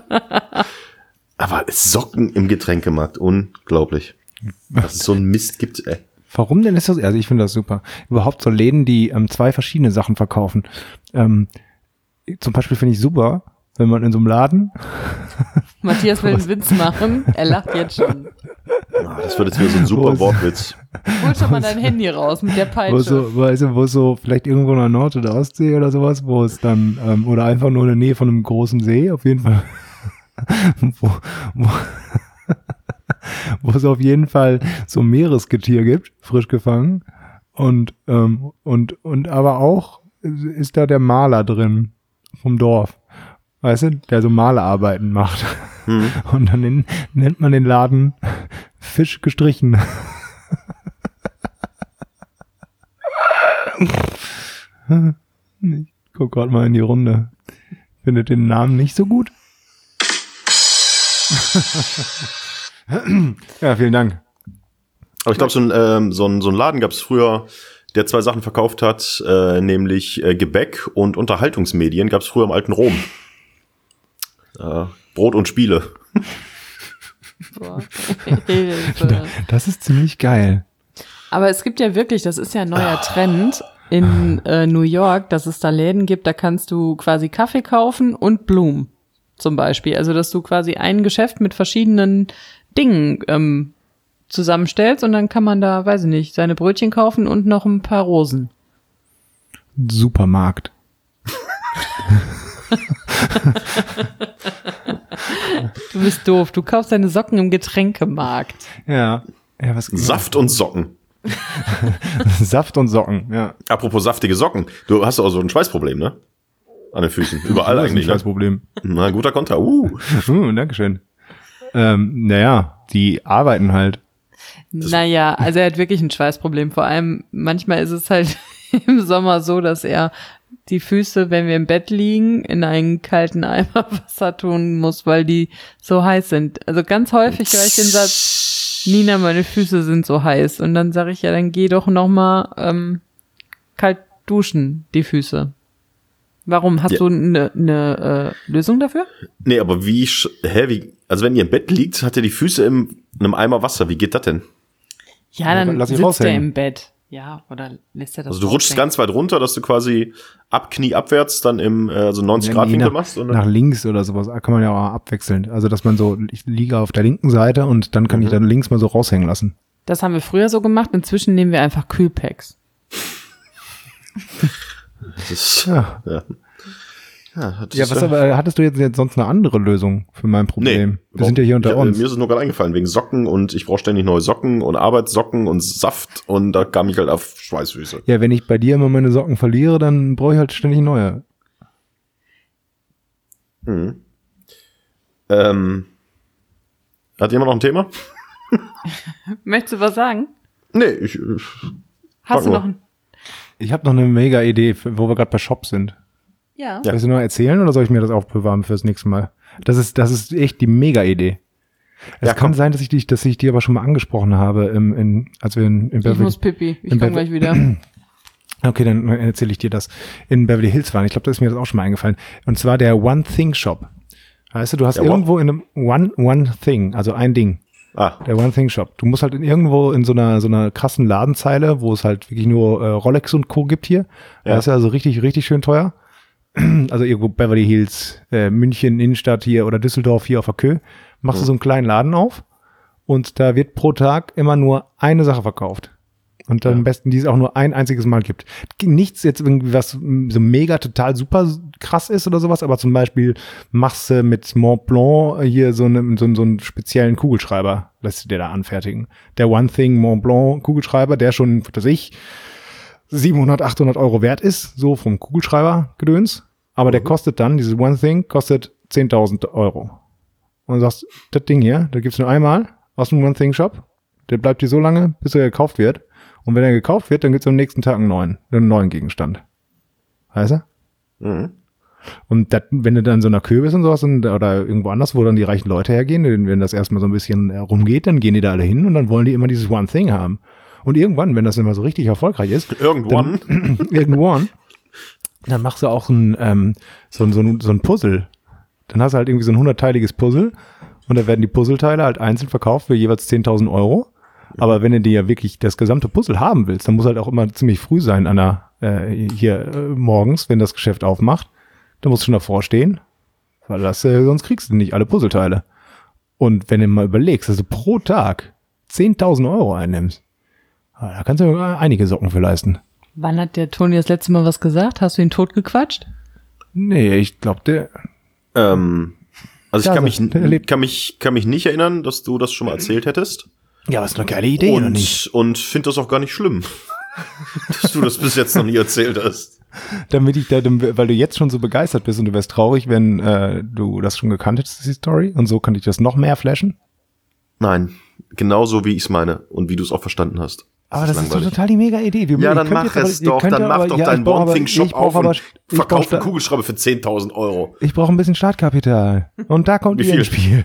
Aber Socken im Getränkemarkt, unglaublich. Dass es so ein Mist gibt, ey. Warum denn ist das? Also ich finde das super. Überhaupt so Läden, die 2 verschiedene Sachen verkaufen. Zum Beispiel finde ich super, wenn man in so einem Laden... Matthias will einen Witz machen, er lacht jetzt schon. Das wird jetzt wieder so ein super Wortwitz. Hol schon mal dein Handy raus mit der Peitsche. Wo so vielleicht irgendwo in der Nord- oder Ostsee oder sowas, wo es dann, oder einfach nur in der Nähe von einem großen See, auf jeden Fall, wo es auf jeden Fall so Meeresgetier gibt, frisch gefangen. Und aber auch ist da der Maler drin vom Dorf. Weißt du, der so Malerarbeiten macht. Und dann nennt man den Laden Fisch gestrichen. Ich guck gerade mal in die Runde. Findet den Namen nicht so gut? Ja, vielen Dank. Aber ich glaube, so ein Laden gab es früher, der 2 Sachen verkauft hat, nämlich Gebäck und Unterhaltungsmedien, gab es früher im alten Rom. Brot und Spiele. Boah. Das ist ziemlich geil. Aber es gibt ja wirklich, das ist ja ein neuer Trend in New York, dass es da Läden gibt, da kannst du quasi Kaffee kaufen und Blumen zum Beispiel. Also dass du quasi ein Geschäft mit verschiedenen Dingen zusammenstellst und dann kann man da, weiß ich nicht, seine Brötchen kaufen und noch ein paar Rosen. Supermarkt. Du bist doof. Du kaufst deine Socken im Getränkemarkt. Ja. Was Saft und Socken. Saft und Socken, ja. Apropos saftige Socken. Du hast auch so ein Schweißproblem, ne? An den Füßen. Überall eigentlich. Ein Schweißproblem. Na, guter Konter. Dankeschön. Naja, die arbeiten halt. Naja, also er hat wirklich ein Schweißproblem. Vor allem, manchmal ist es halt im Sommer so, dass er die Füße, wenn wir im Bett liegen, in einen kalten Eimer Wasser tun muss, weil die so heiß sind. Also ganz häufig höre ich den Satz, Nina, meine Füße sind so heiß. Und dann sage ich, ja, dann geh doch nochmal kalt duschen, die Füße. Warum? Hast du eine Lösung dafür? Nee, aber also wenn ihr im Bett liegt, hat ihr die Füße in einem Eimer Wasser. Wie geht das denn? Ja, dann sitzt er im Bett. Ja, oder lässt er das Also du rutschst ganz weit runter, dass du quasi ab Knie abwärts dann im 90-Grad-Winkel machst? Oder? Nach links oder sowas kann man ja auch abwechseln. Also dass man so, ich liege auf der linken Seite und dann kann ich dann links mal so raushängen lassen. Das haben wir früher so gemacht. Inzwischen nehmen wir einfach Kühlpacks. Das ist, was aber hattest du jetzt sonst eine andere Lösung für mein Problem? Wir sind ja hier unter uns. Mir ist es nur gerade eingefallen, wegen Socken und ich brauche ständig neue Socken und Arbeitssocken und Saft und da kam ich halt auf Schweißfüße. Ja, wenn ich bei dir immer meine Socken verliere, dann brauche ich halt ständig neue. Hat jemand noch ein Thema? Möchtest du was sagen? Nee, Hast du noch ein... Ich habe noch eine mega Idee, wo wir gerade bei Shop sind. Ja. Willst du noch erzählen oder soll ich mir das aufbewahren fürs nächste Mal? Das ist echt die Mega-Idee. Es kann sein, dass ich die aber schon mal angesprochen habe, als wir in Beverly. Ich muss Pipi, ich komme gleich wieder. Okay, dann erzähle ich dir das. In Beverly Hills waren. Ich glaube, da ist mir das auch schon mal eingefallen. Und zwar der One Thing Shop. Weißt du hast irgendwo in einem One Thing, also ein Ding. Der One Thing Shop. Du musst halt irgendwo in so einer krassen Ladenzeile, wo es halt wirklich nur Rolex und Co. gibt hier. Ja. Das ist also richtig, richtig schön teuer. Also irgendwo Beverly Hills, München, Innenstadt hier oder Düsseldorf hier auf der Kö, machst du so einen kleinen Laden auf und da wird pro Tag immer nur eine Sache verkauft. Und dann am besten, die es auch nur ein einziges Mal gibt. Nichts jetzt irgendwie, was so mega total super krass ist oder sowas, aber zum Beispiel machst du mit Mont Blanc hier so einen speziellen Kugelschreiber, lässt du dir da anfertigen. Der One Thing Mont Blanc Kugelschreiber, der schon, was weiß ich, 700, 800 Euro wert ist, so vom Kugelschreiber-Gedöns. Aber der kostet dann, dieses One Thing, kostet 10.000 Euro. Und du sagst, das Ding hier, da gibt's nur einmal aus dem One Thing Shop. Der bleibt hier so lange, bis er gekauft wird. Und wenn er gekauft wird, dann gibt's am nächsten Tag einen neuen Gegenstand. Weißt du? Mhm. Und wenn du dann in so einer Kö bist und sowas oder irgendwo anders, wo dann die reichen Leute hergehen, wenn das erstmal so ein bisschen rumgeht, dann gehen die da alle hin und dann wollen die immer dieses One Thing haben. Und irgendwann, wenn das immer so richtig erfolgreich ist, irgendwann, dann machst du auch so ein Puzzle. Dann hast du halt irgendwie so ein 100-teiliges Puzzle und da werden die Puzzleteile halt einzeln verkauft für jeweils 10.000 Euro. Aber wenn du dir ja wirklich das gesamte Puzzle haben willst, dann muss halt auch immer ziemlich früh sein morgens, wenn das Geschäft aufmacht. Da musst du schon davor stehen, weil sonst kriegst du nicht alle Puzzleteile. Und wenn du mal überlegst, dass du pro Tag 10.000 Euro einnimmst, da kannst du einige Socken für leisten. Wann hat der Toni das letzte Mal was gesagt? Hast du ihn totgequatscht? Nee, ich glaube, der... Also ich kann mich nicht erinnern, dass du das schon mal erzählt hättest. Ja, was eine geile Idee, oder nicht? Und finde das auch gar nicht schlimm, dass du das bis jetzt noch nie erzählt hast. Weil du jetzt schon so begeistert bist und du wärst traurig, wenn du das schon gekannt hättest, die Story. Und so kann ich das noch mehr flashen? Nein, genauso wie ich es meine und wie du es auch verstanden hast. Aber das ist doch total die mega Idee. Dann mach es doch. Dann mach doch deinen One-Thing-Shop auf und verkauf einen Kugelschreiber für 10.000 Euro. Ich brauche ein bisschen Startkapital. Und da kommt ihr ins Spiel.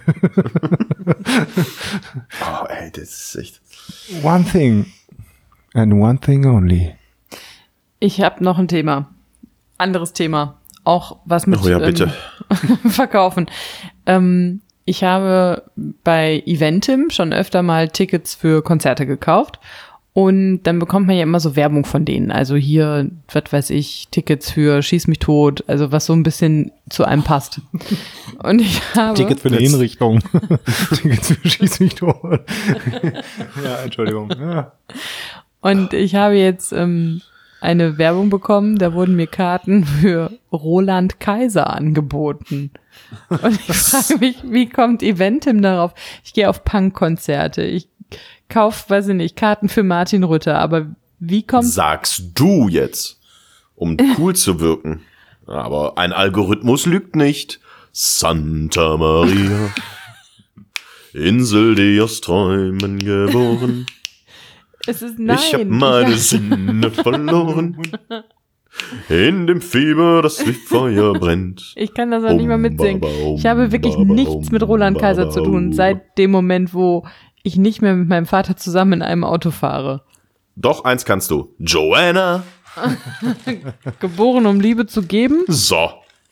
Oh, ey, das ist echt... One Thing. And one thing only. Ich habe noch ein Thema. Anderes Thema. Auch was mit Verkaufen. Ich habe bei Eventim schon öfter mal Tickets für Konzerte gekauft. Und dann bekommt man ja immer so Werbung von denen. Also hier, was weiß ich, Tickets für Schieß mich tot, also was so ein bisschen zu einem passt. Und ich habe... Tickets für eine Hinrichtung. Tickets für Schieß mich tot. Ja, Entschuldigung. Ja. Und ich habe jetzt eine Werbung bekommen, da wurden mir Karten für Roland Kaiser angeboten. Und ich frage mich, wie kommt Eventim darauf? Ich gehe auf Punk-Konzerte, ich kauf, weiß ich nicht, Karten für Martin Rütter, aber wie kommt... Sagst du jetzt, um cool zu wirken. Aber ein Algorithmus lügt nicht. Santa Maria. Insel, die aus Träumen geboren. Es ist nein. Ich hab meine Sinne verloren. In dem Fieber, das wie Feuer brennt. Ich kann das auch nicht mal mitsingen. Ich habe wirklich nichts mit Roland Kaiser zu tun, seit dem Moment, wo ich nicht mehr mit meinem Vater zusammen in einem Auto fahre. Doch, eins kannst du. Joanna. Geboren, um Liebe zu geben. So.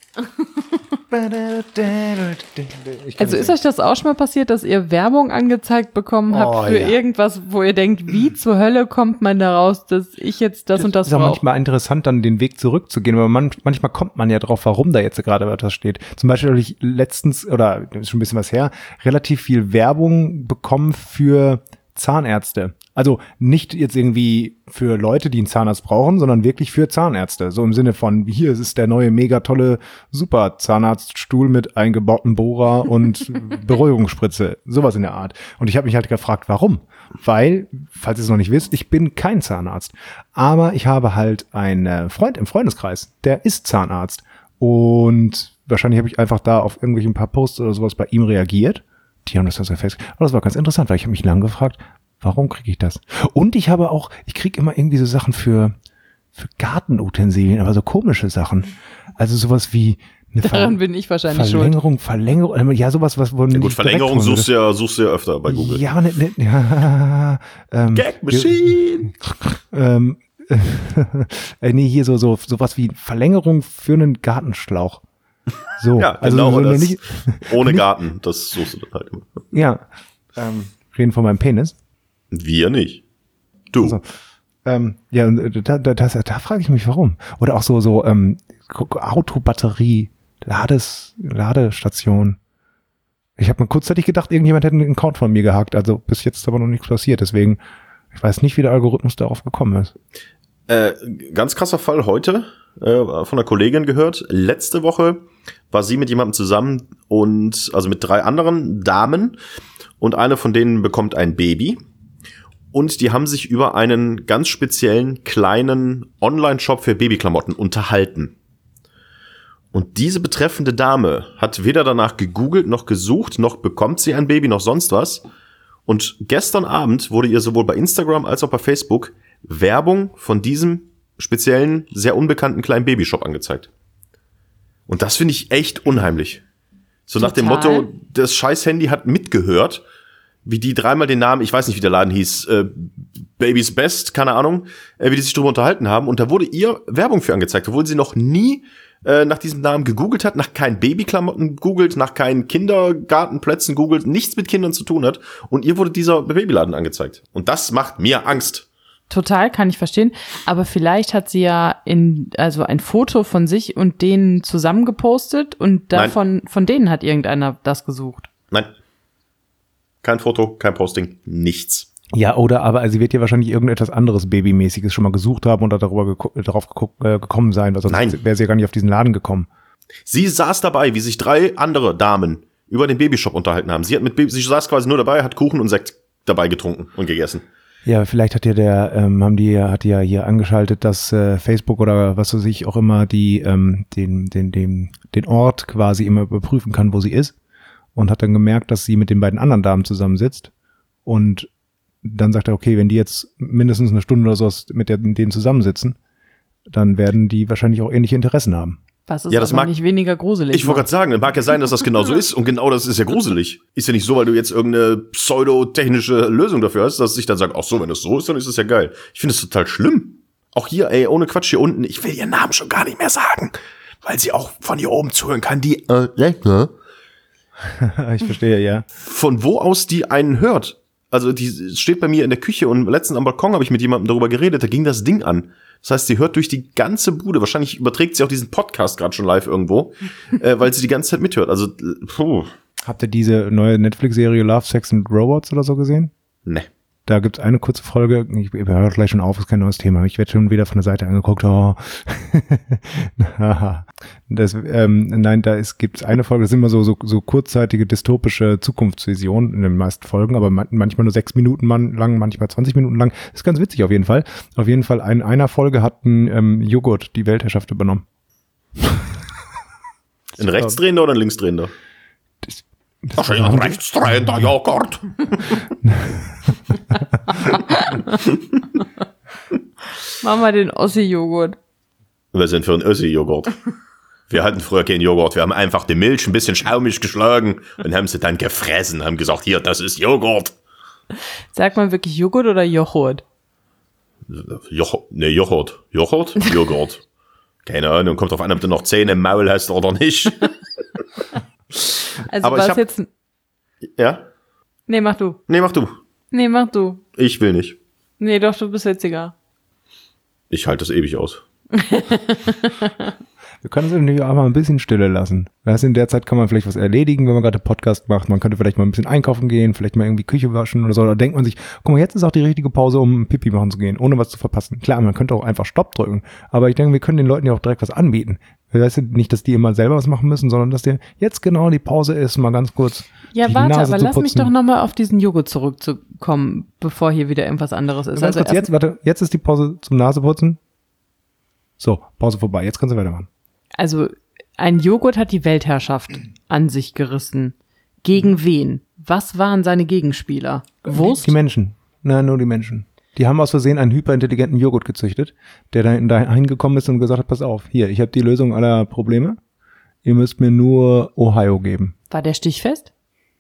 Also ist euch das auch schon mal passiert, dass ihr Werbung angezeigt bekommen habt für irgendwas, wo ihr denkt, wie zur Hölle kommt man da raus, dass ich jetzt das und das brauche? Es ist auch manchmal interessant, dann den Weg zurückzugehen, aber manchmal kommt man ja drauf, warum da jetzt gerade etwas steht. Zum Beispiel habe ich letztens, oder ist schon ein bisschen was her, relativ viel Werbung bekommen für Zahnärzte. Also nicht jetzt irgendwie für Leute, die einen Zahnarzt brauchen, sondern wirklich für Zahnärzte. So im Sinne von, hier ist der neue, mega tolle, super Zahnarztstuhl mit eingebautem Bohrer und Beruhigungsspritze. Sowas in der Art. Und ich habe mich halt gefragt, warum? Weil, falls ihr es noch nicht wisst, ich bin kein Zahnarzt. Aber ich habe halt einen Freund im Freundeskreis, der ist Zahnarzt. Und wahrscheinlich habe ich einfach da auf irgendwelche ein paar Posts oder sowas bei ihm reagiert. Die haben das dann so fest. Aber das war ganz interessant, weil ich habe mich lange gefragt, warum kriege ich das? Und ich kriege immer irgendwie so Sachen für Gartenutensilien, aber so komische Sachen. Also sowas wie eine Daran bin ich wahrscheinlich Verlängerung, ja, sowas, was wohl. Ja gut, Verlängerung suchst du ja öfter bei Google. Ja, Gag Machine! Nee, hier sowas wie Verlängerung für einen Gartenschlauch. So, ja, also genau, so das nicht, ohne Garten, das suchst du dann halt immer. Ja, reden von meinem Penis. Wir nicht. Du. Also, ja, da frage ich mich, warum. Oder auch so Autobatterie, Ladestation. Ich habe mir kurzzeitig gedacht, irgendjemand hätte einen Account von mir gehackt. Also bis jetzt ist aber noch nichts passiert. Deswegen, ich weiß nicht, wie der Algorithmus darauf gekommen ist. Ganz krasser Fall heute, von einer Kollegin gehört. Letzte Woche war sie mit jemandem zusammen also mit 3 anderen Damen. Und eine von denen bekommt ein Baby. Und die haben sich über einen ganz speziellen kleinen Online-Shop für Babyklamotten unterhalten. Und diese betreffende Dame hat weder danach gegoogelt, noch gesucht, noch bekommt sie ein Baby, noch sonst was. Und gestern Abend wurde ihr sowohl bei Instagram als auch bei Facebook Werbung von diesem speziellen, sehr unbekannten kleinen Babyshop angezeigt. Und das finde ich echt unheimlich. So nach dem Motto, das scheiß Handy hat mitgehört, wie die 3-mal den Namen, ich weiß nicht, wie der Laden hieß, Baby's Best, keine Ahnung, wie die sich darüber unterhalten haben. Und da wurde ihr Werbung für angezeigt, obwohl sie noch nie nach diesem Namen gegoogelt hat, nach keinen Babyklamotten googelt, nach keinen Kindergartenplätzen googelt, nichts mit Kindern zu tun hat. Und ihr wurde dieser Babyladen angezeigt. Und das macht mir Angst. Total, kann ich verstehen. Aber vielleicht hat sie ja also ein Foto von sich und denen zusammen gepostet und von denen hat irgendeiner das gesucht. Nein. Kein Foto, kein Posting, nichts. Ja, aber sie wird ja wahrscheinlich irgendetwas anderes Babymäßiges schon mal gesucht haben und darauf gekommen sein, weil sonst wäre sie ja gar nicht auf diesen Laden gekommen. Sie saß dabei, wie sich 3 andere Damen über den Babyshop unterhalten haben. Sie saß quasi nur dabei, hat Kuchen und Sekt dabei getrunken und gegessen. Ja, vielleicht hat ja hat ja hier angeschaltet, dass Facebook oder was weiß ich auch immer den Ort quasi immer überprüfen kann, wo sie ist. Und hat dann gemerkt, dass sie mit den beiden anderen Damen zusammensitzt. Und dann sagt er, okay, wenn die jetzt mindestens eine Stunde oder so mit denen zusammensitzen, dann werden die wahrscheinlich auch ähnliche Interessen haben. Was ist aber nicht weniger gruselig? Ich wollte gerade sagen, mag ja sein, dass das genau so ist. Und genau das ist ja gruselig. Ist ja nicht so, weil du jetzt irgendeine pseudotechnische Lösung dafür hast, dass ich dann sage, ach so, wenn das so ist, dann ist das ja geil. Ich finde es total schlimm. Auch hier, ohne Quatsch hier unten, ich will ihren Namen schon gar nicht mehr sagen, weil sie auch von hier oben zuhören kann, die ich verstehe, ja. Von wo aus die einen hört. Also die steht bei mir in der Küche und letztens am Balkon habe ich mit jemandem darüber geredet, da ging das Ding an. Das heißt, sie hört durch die ganze Bude. Wahrscheinlich überträgt sie auch diesen Podcast gerade schon live irgendwo, weil sie die ganze Zeit mithört. Also, Habt ihr diese neue Netflix-Serie Love, Sex and Robots oder so gesehen? Ne. Da gibt's eine kurze Folge, ich höre gleich schon auf, ist kein neues Thema. Ich werde schon wieder von der Seite angeguckt. Oh. Gibt's eine Folge, das sind immer so kurzzeitige dystopische Zukunftsvisionen in den meisten Folgen, aber manchmal nur 6 Minuten lang, manchmal 20 Minuten lang. Das ist ganz witzig auf jeden Fall. Auf jeden Fall in einer Folge hat ein Joghurt die Weltherrschaft übernommen. Ein Rechtsdrehender oder ein Linksdrehender? Das ist ein rechtsdrehender Joghurt. Mach mal den Ossi-Joghurt. Wir sind für einen Ossi-Joghurt. Wir hatten früher keinen Joghurt. Wir haben einfach die Milch ein bisschen schaumig geschlagen und haben sie dann gefressen. Haben gesagt, hier, das ist Joghurt. Sagt man wirklich Joghurt oder Joghurt? Joghurt. Joghurt. Keine Ahnung, kommt drauf an, ob du noch Zähne im Maul hast oder nicht. Also war es jetzt... Ja? Nee, mach du. Nee, mach du. Ich will nicht. Nee, doch, du bist witziger. Ich halte das ewig aus. Wir können es natürlich auch mal ein bisschen Stille lassen. Weißt du, in der Zeit kann man vielleicht was erledigen, wenn man gerade einen Podcast macht. Man könnte vielleicht mal ein bisschen einkaufen gehen, vielleicht mal irgendwie Küche waschen oder so. Da denkt man sich, guck mal, jetzt ist auch die richtige Pause, um Pipi machen zu gehen, ohne was zu verpassen. Klar, man könnte auch einfach Stopp drücken. Aber ich denke, wir können den Leuten ja auch direkt was anbieten. Weißt du, nicht, dass die immer selber was machen müssen, sondern dass der jetzt genau die Pause ist, mal ganz kurz. Ja, warte, aber lass mich doch nochmal auf diesen Joghurt zurückzukommen, bevor hier wieder irgendwas anderes ist. Also jetzt ist die Pause zum Naseputzen. So, Pause vorbei. Jetzt kannst du weitermachen. Also, ein Joghurt hat die Weltherrschaft an sich gerissen. Gegen wen? Was waren seine Gegenspieler? Wurst? Die Menschen. Nein, nur die Menschen. Die haben aus Versehen einen hyperintelligenten Joghurt gezüchtet, der da hingekommen ist und gesagt hat, pass auf, hier, ich habe die Lösung aller Probleme. Ihr müsst mir nur Ohio geben. War der stichfest?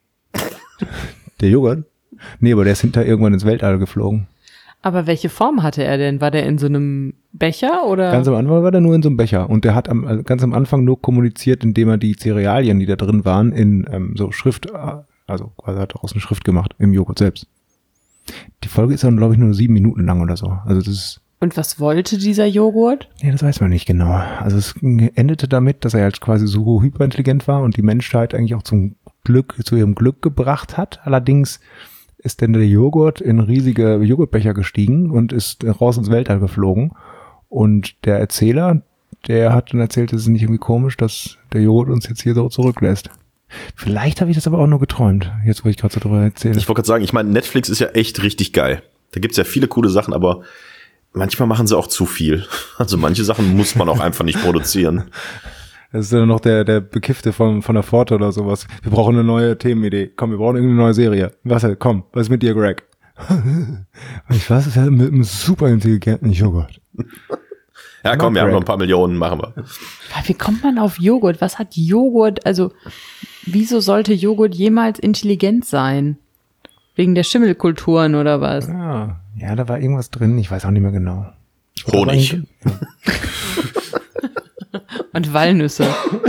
Der Joghurt? Nee, aber der ist hinterher irgendwann ins Weltall geflogen. Aber welche Form hatte er denn? War der in so einem Becher oder? Ganz am Anfang war der nur in so einem Becher und der hat ganz am Anfang nur kommuniziert, indem er die Cerealien, die da drin waren, in so Schrift, also quasi hat er aus einer Schrift gemacht, im Joghurt selbst. Die Folge ist dann, glaube ich, nur 7 Minuten lang oder so. Also das ist. Und was wollte dieser Joghurt? Ja, das weiß man nicht genau. Also es endete damit, dass er halt quasi so hyperintelligent war und die Menschheit eigentlich auch zu ihrem Glück gebracht hat. Allerdings ist denn der Joghurt in riesige Joghurtbecher gestiegen und ist raus ins Weltall geflogen. Und der Erzähler, der hat dann erzählt, es ist nicht irgendwie komisch, dass der Joghurt uns jetzt hier so zurücklässt. Vielleicht habe ich das aber auch nur geträumt, jetzt wo ich gerade so drüber erzähle. Ich wollte gerade sagen, ich meine, Netflix ist ja echt richtig geil. Da gibt's ja viele coole Sachen, aber manchmal machen sie auch zu viel. Also manche Sachen muss man auch einfach nicht produzieren. Das ist ja noch der Bekiffte von der Pforte oder sowas. Wir brauchen eine neue Themenidee. Komm, wir brauchen irgendeine neue Serie. Was ist mit dir, Greg? Ich weiß, es ist ja mit einem super intelligenten Joghurt. Ja, komm, wir haben noch ein paar Millionen, machen wir. Wie kommt man auf Joghurt? Was hat Joghurt, also wieso sollte Joghurt jemals intelligent sein? Wegen der Schimmelkulturen oder was? Ja, da war irgendwas drin, ich weiß auch nicht mehr genau. Honig. Und Walnüsse.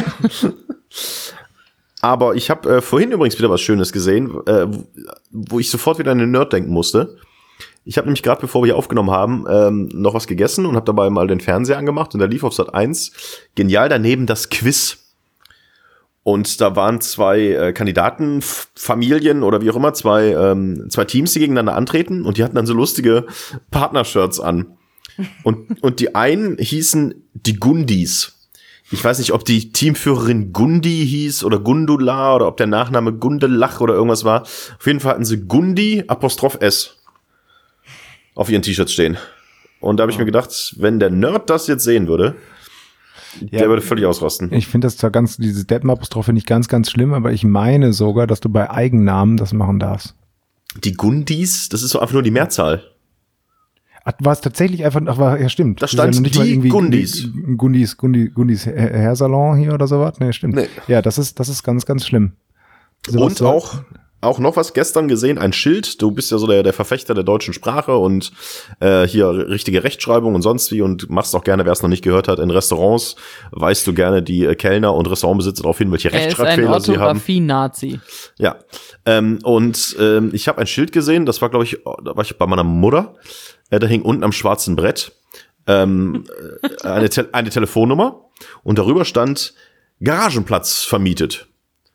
Aber ich habe vorhin übrigens wieder was Schönes gesehen, wo ich sofort wieder an den Nerd denken musste. Ich habe nämlich gerade, bevor wir hier aufgenommen haben, noch was gegessen und habe dabei mal den Fernseher angemacht und da lief auf Sat.1 genial daneben das Quiz. Und da waren 2 Kandidatenfamilien oder wie auch immer, zwei Teams, die gegeneinander antreten und die hatten dann so lustige Partnershirts an. Und die einen hießen die Gundis. Ich weiß nicht, ob die Teamführerin Gundi hieß oder Gundula oder ob der Nachname Gundelach oder irgendwas war. Auf jeden Fall hatten sie Gundi _S auf ihren T-Shirts stehen. Und da habe ich mir gedacht, wenn der Nerd das jetzt sehen würde, der würde völlig ausrasten. Ich finde das zwar dieses Deppen-Apostroph finde ich ganz, ganz schlimm, aber ich meine sogar, dass du bei Eigennamen das machen darfst. Die Gundis, das ist so einfach nur die Mehrzahl. War es tatsächlich einfach, ja stimmt. Da stand nicht die Gundis. Gundis Hairsalon hier oder sowas? Nee, stimmt. Nee. Ja, das ist ganz, ganz schlimm. Und auch noch was gestern gesehen, ein Schild. Du bist ja so der Verfechter der deutschen Sprache und hier richtige Rechtschreibung und sonst wie und machst auch gerne, wer es noch nicht gehört hat, in Restaurants weist du gerne die Kellner und Restaurantbesitzer darauf hin, welche Rechtschreibfehler sie haben. Orthographie-Nazi. Ja. Ich habe ein Schild gesehen, das war, glaube ich, da war ich bei meiner Mutter. Da hing unten am schwarzen Brett eine Telefonnummer und darüber stand Garagenplatz vermietet.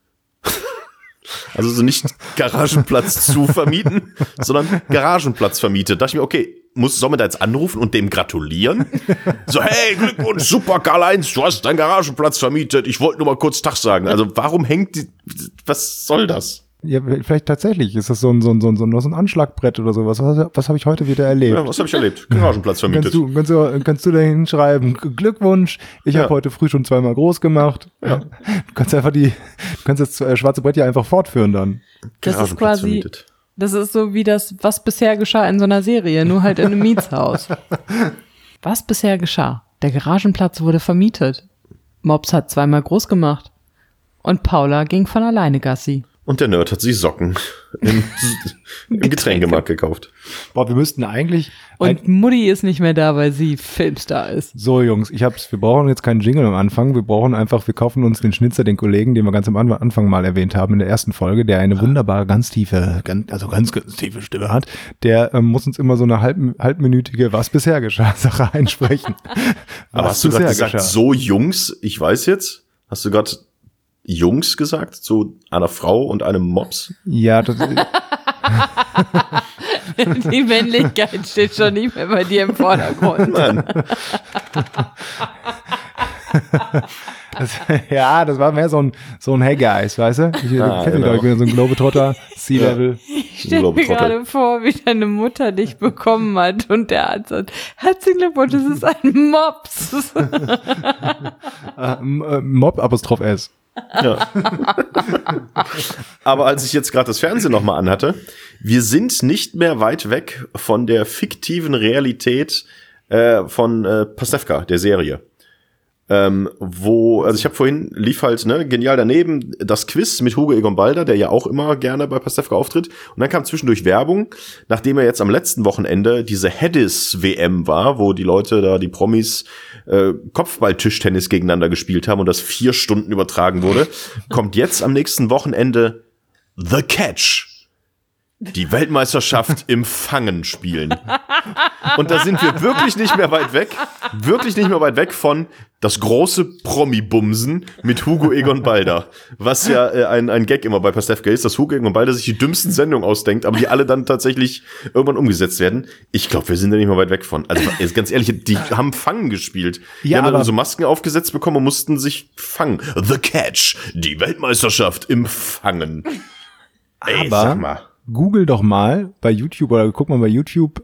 Also so nicht Garagenplatz zu vermieten, sondern Garagenplatz vermietet. Da dachte ich mir, okay, soll man da jetzt anrufen und dem gratulieren? So, hey, Glückwunsch, super, Karl-Heinz, du hast deinen Garagenplatz vermietet. Ich wollte nur mal kurz Tag sagen. Also warum was soll das? Ja, vielleicht tatsächlich. Ist das so ein Anschlagbrett oder sowas? Was habe ich heute wieder erlebt? Ja, was habe ich erlebt? Garagenplatz vermietet. Kannst du da hinschreiben, Glückwunsch, ich habe heute früh schon 2-mal groß gemacht. Ja. Du kannst das schwarze Brett ja einfach fortführen dann. Das ist quasi, vermietet. Das ist so wie das, was bisher geschah in so einer Serie, nur halt in einem Mietshaus. Was bisher geschah? Der Garagenplatz wurde vermietet. Mops hat 2-mal groß gemacht. Und Paula ging von alleine Gassi. Und der Nerd hat sich Socken im Getränkemarkt gekauft. Boah, wir müssten eigentlich... Und Mutti ist nicht mehr da, weil sie Filmstar ist. So, Jungs, wir brauchen jetzt keinen Jingle am Anfang. Wir kaufen uns den Schnitzer, den Kollegen, den wir ganz am Anfang mal erwähnt haben in der ersten Folge, der eine wunderbare, ganz tiefe Stimme hat. Der muss uns immer so eine halbminütige Was bisher geschah Sache einsprechen. Aber hast du gerade gesagt, so Jungs, ich weiß jetzt, hast du gerade Jungs gesagt, zu einer Frau und einem Mops? Ja, das Die Männlichkeit steht schon nicht mehr bei dir im Vordergrund. Nein. Das war mehr so ein Hey Guys, weißt du? Ich bin so ein Globetrotter, Sea-Level. Ich stelle mir gerade vor, wie deine Mutter dich bekommen hat und der Arzt sagt, herzlichen Glückwunsch, das ist ein Mops. Mob''S. Ja. Aber als ich jetzt gerade das Fernsehen nochmal anhatte, wir sind nicht mehr weit weg von der fiktiven Realität von Pastewka, der Serie. Also ich habe vorhin, lief halt, genial daneben, das Quiz mit Hugo Egon Balder, der ja auch immer gerne bei Pastewka auftritt. Und dann kam zwischendurch Werbung, nachdem er jetzt am letzten Wochenende diese Hedis-WM war, wo die Leute da, die Promis, Kopfball-Tischtennis gegeneinander gespielt haben und das 4 Stunden übertragen wurde, kommt jetzt am nächsten Wochenende The Catch. Die Weltmeisterschaft im Fangen spielen. Und da sind wir wirklich nicht mehr weit weg von das große Promi-Bumsen mit Hugo Egon Balder. Was ja ein Gag immer bei Pastewka ist, dass Hugo Egon Balder sich die dümmsten Sendungen ausdenkt, aber die alle dann tatsächlich irgendwann umgesetzt werden. Ich glaube, wir sind da nicht mehr weit weg von. Also jetzt ganz ehrlich, die haben Fangen gespielt. Die haben dann so Masken aufgesetzt bekommen und mussten sich fangen. The Catch, die Weltmeisterschaft im Fangen. Ey, sag mal. Google doch mal bei YouTube oder guck mal bei YouTube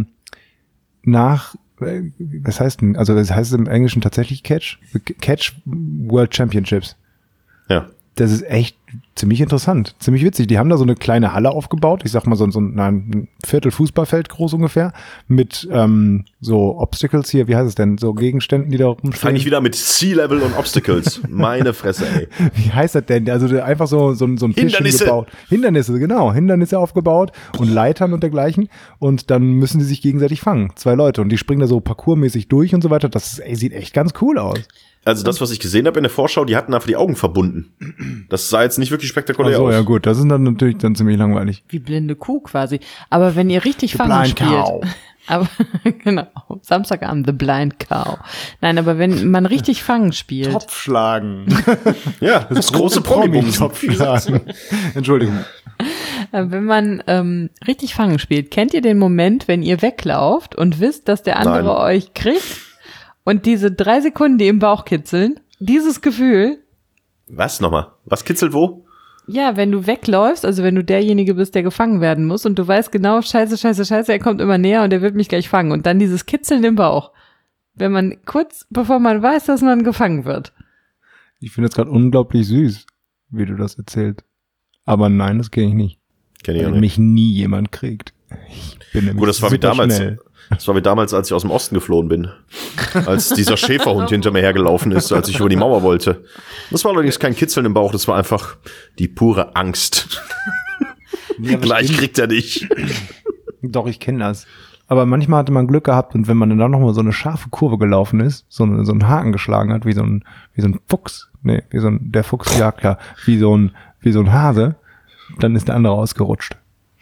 nach, was heißt denn, also das heißt im Englischen tatsächlich Catch World Championships. Ja. Das ist echt ziemlich interessant, ziemlich witzig. Die haben da so eine kleine Halle aufgebaut, ich sag mal so ein Viertel Fußballfeld groß ungefähr, mit so Obstacles hier, wie heißt es denn, so Gegenständen, die da rumstehen. Fange ich wieder mit Sea-Level und Obstacles. Meine Fresse, ey. Wie heißt das denn? Also einfach so ein Tisch gebaut. Hindernisse aufgebaut und Leitern und dergleichen. Und dann müssen die sich gegenseitig fangen, 2 Leute. Und die springen da so parkourmäßig durch und so weiter. Das sieht echt ganz cool aus. Also das, was ich gesehen habe in der Vorschau, die hatten einfach die Augen verbunden. Das sah jetzt nicht wirklich spektakulär aus. Ja gut, das ist dann natürlich ziemlich langweilig. Wie blinde Kuh quasi. Aber wenn ihr richtig Fangen spielt. Aber genau, Samstagabend, The Blind Cow. Nein, aber wenn man richtig Fangen spielt. Topfschlagen. Ja, das große Promi-Bums. Topfschlagen. Entschuldigung. Wenn man richtig Fangen spielt, kennt ihr den Moment, wenn ihr weglauft und wisst, dass der andere euch kriegt? Und diese 3 Sekunden, die im Bauch kitzeln, dieses Gefühl. Was nochmal? Was kitzelt wo? Ja, wenn du wegläufst, also wenn du derjenige bist, der gefangen werden muss und du weißt genau, scheiße, er kommt immer näher und er wird mich gleich fangen. Und dann dieses Kitzeln im Bauch. Wenn man kurz, bevor man weiß, dass man gefangen wird. Ich finde es gerade unglaublich süß, wie du das erzählst. Aber nein, das kenne ich nicht. Kenn ich auch nicht. Weil mich nie jemand kriegt. Ich bin nämlich das war wie damals. Schnell. Das war wie damals, als ich aus dem Osten geflohen bin. Als dieser Schäferhund hinter mir hergelaufen ist, als ich über die Mauer wollte. Das war allerdings kein Kitzeln im Bauch, das war einfach die pure Angst. Ja, gleich kriegt er dich. Doch, ich kenne das. Aber manchmal hatte man Glück gehabt und wenn man dann noch mal so eine scharfe Kurve gelaufen ist, so einen Haken geschlagen hat, wie so ein Fuchs. Nee, der Fuchs jagt ja, wie so ein Hase, dann ist der andere ausgerutscht.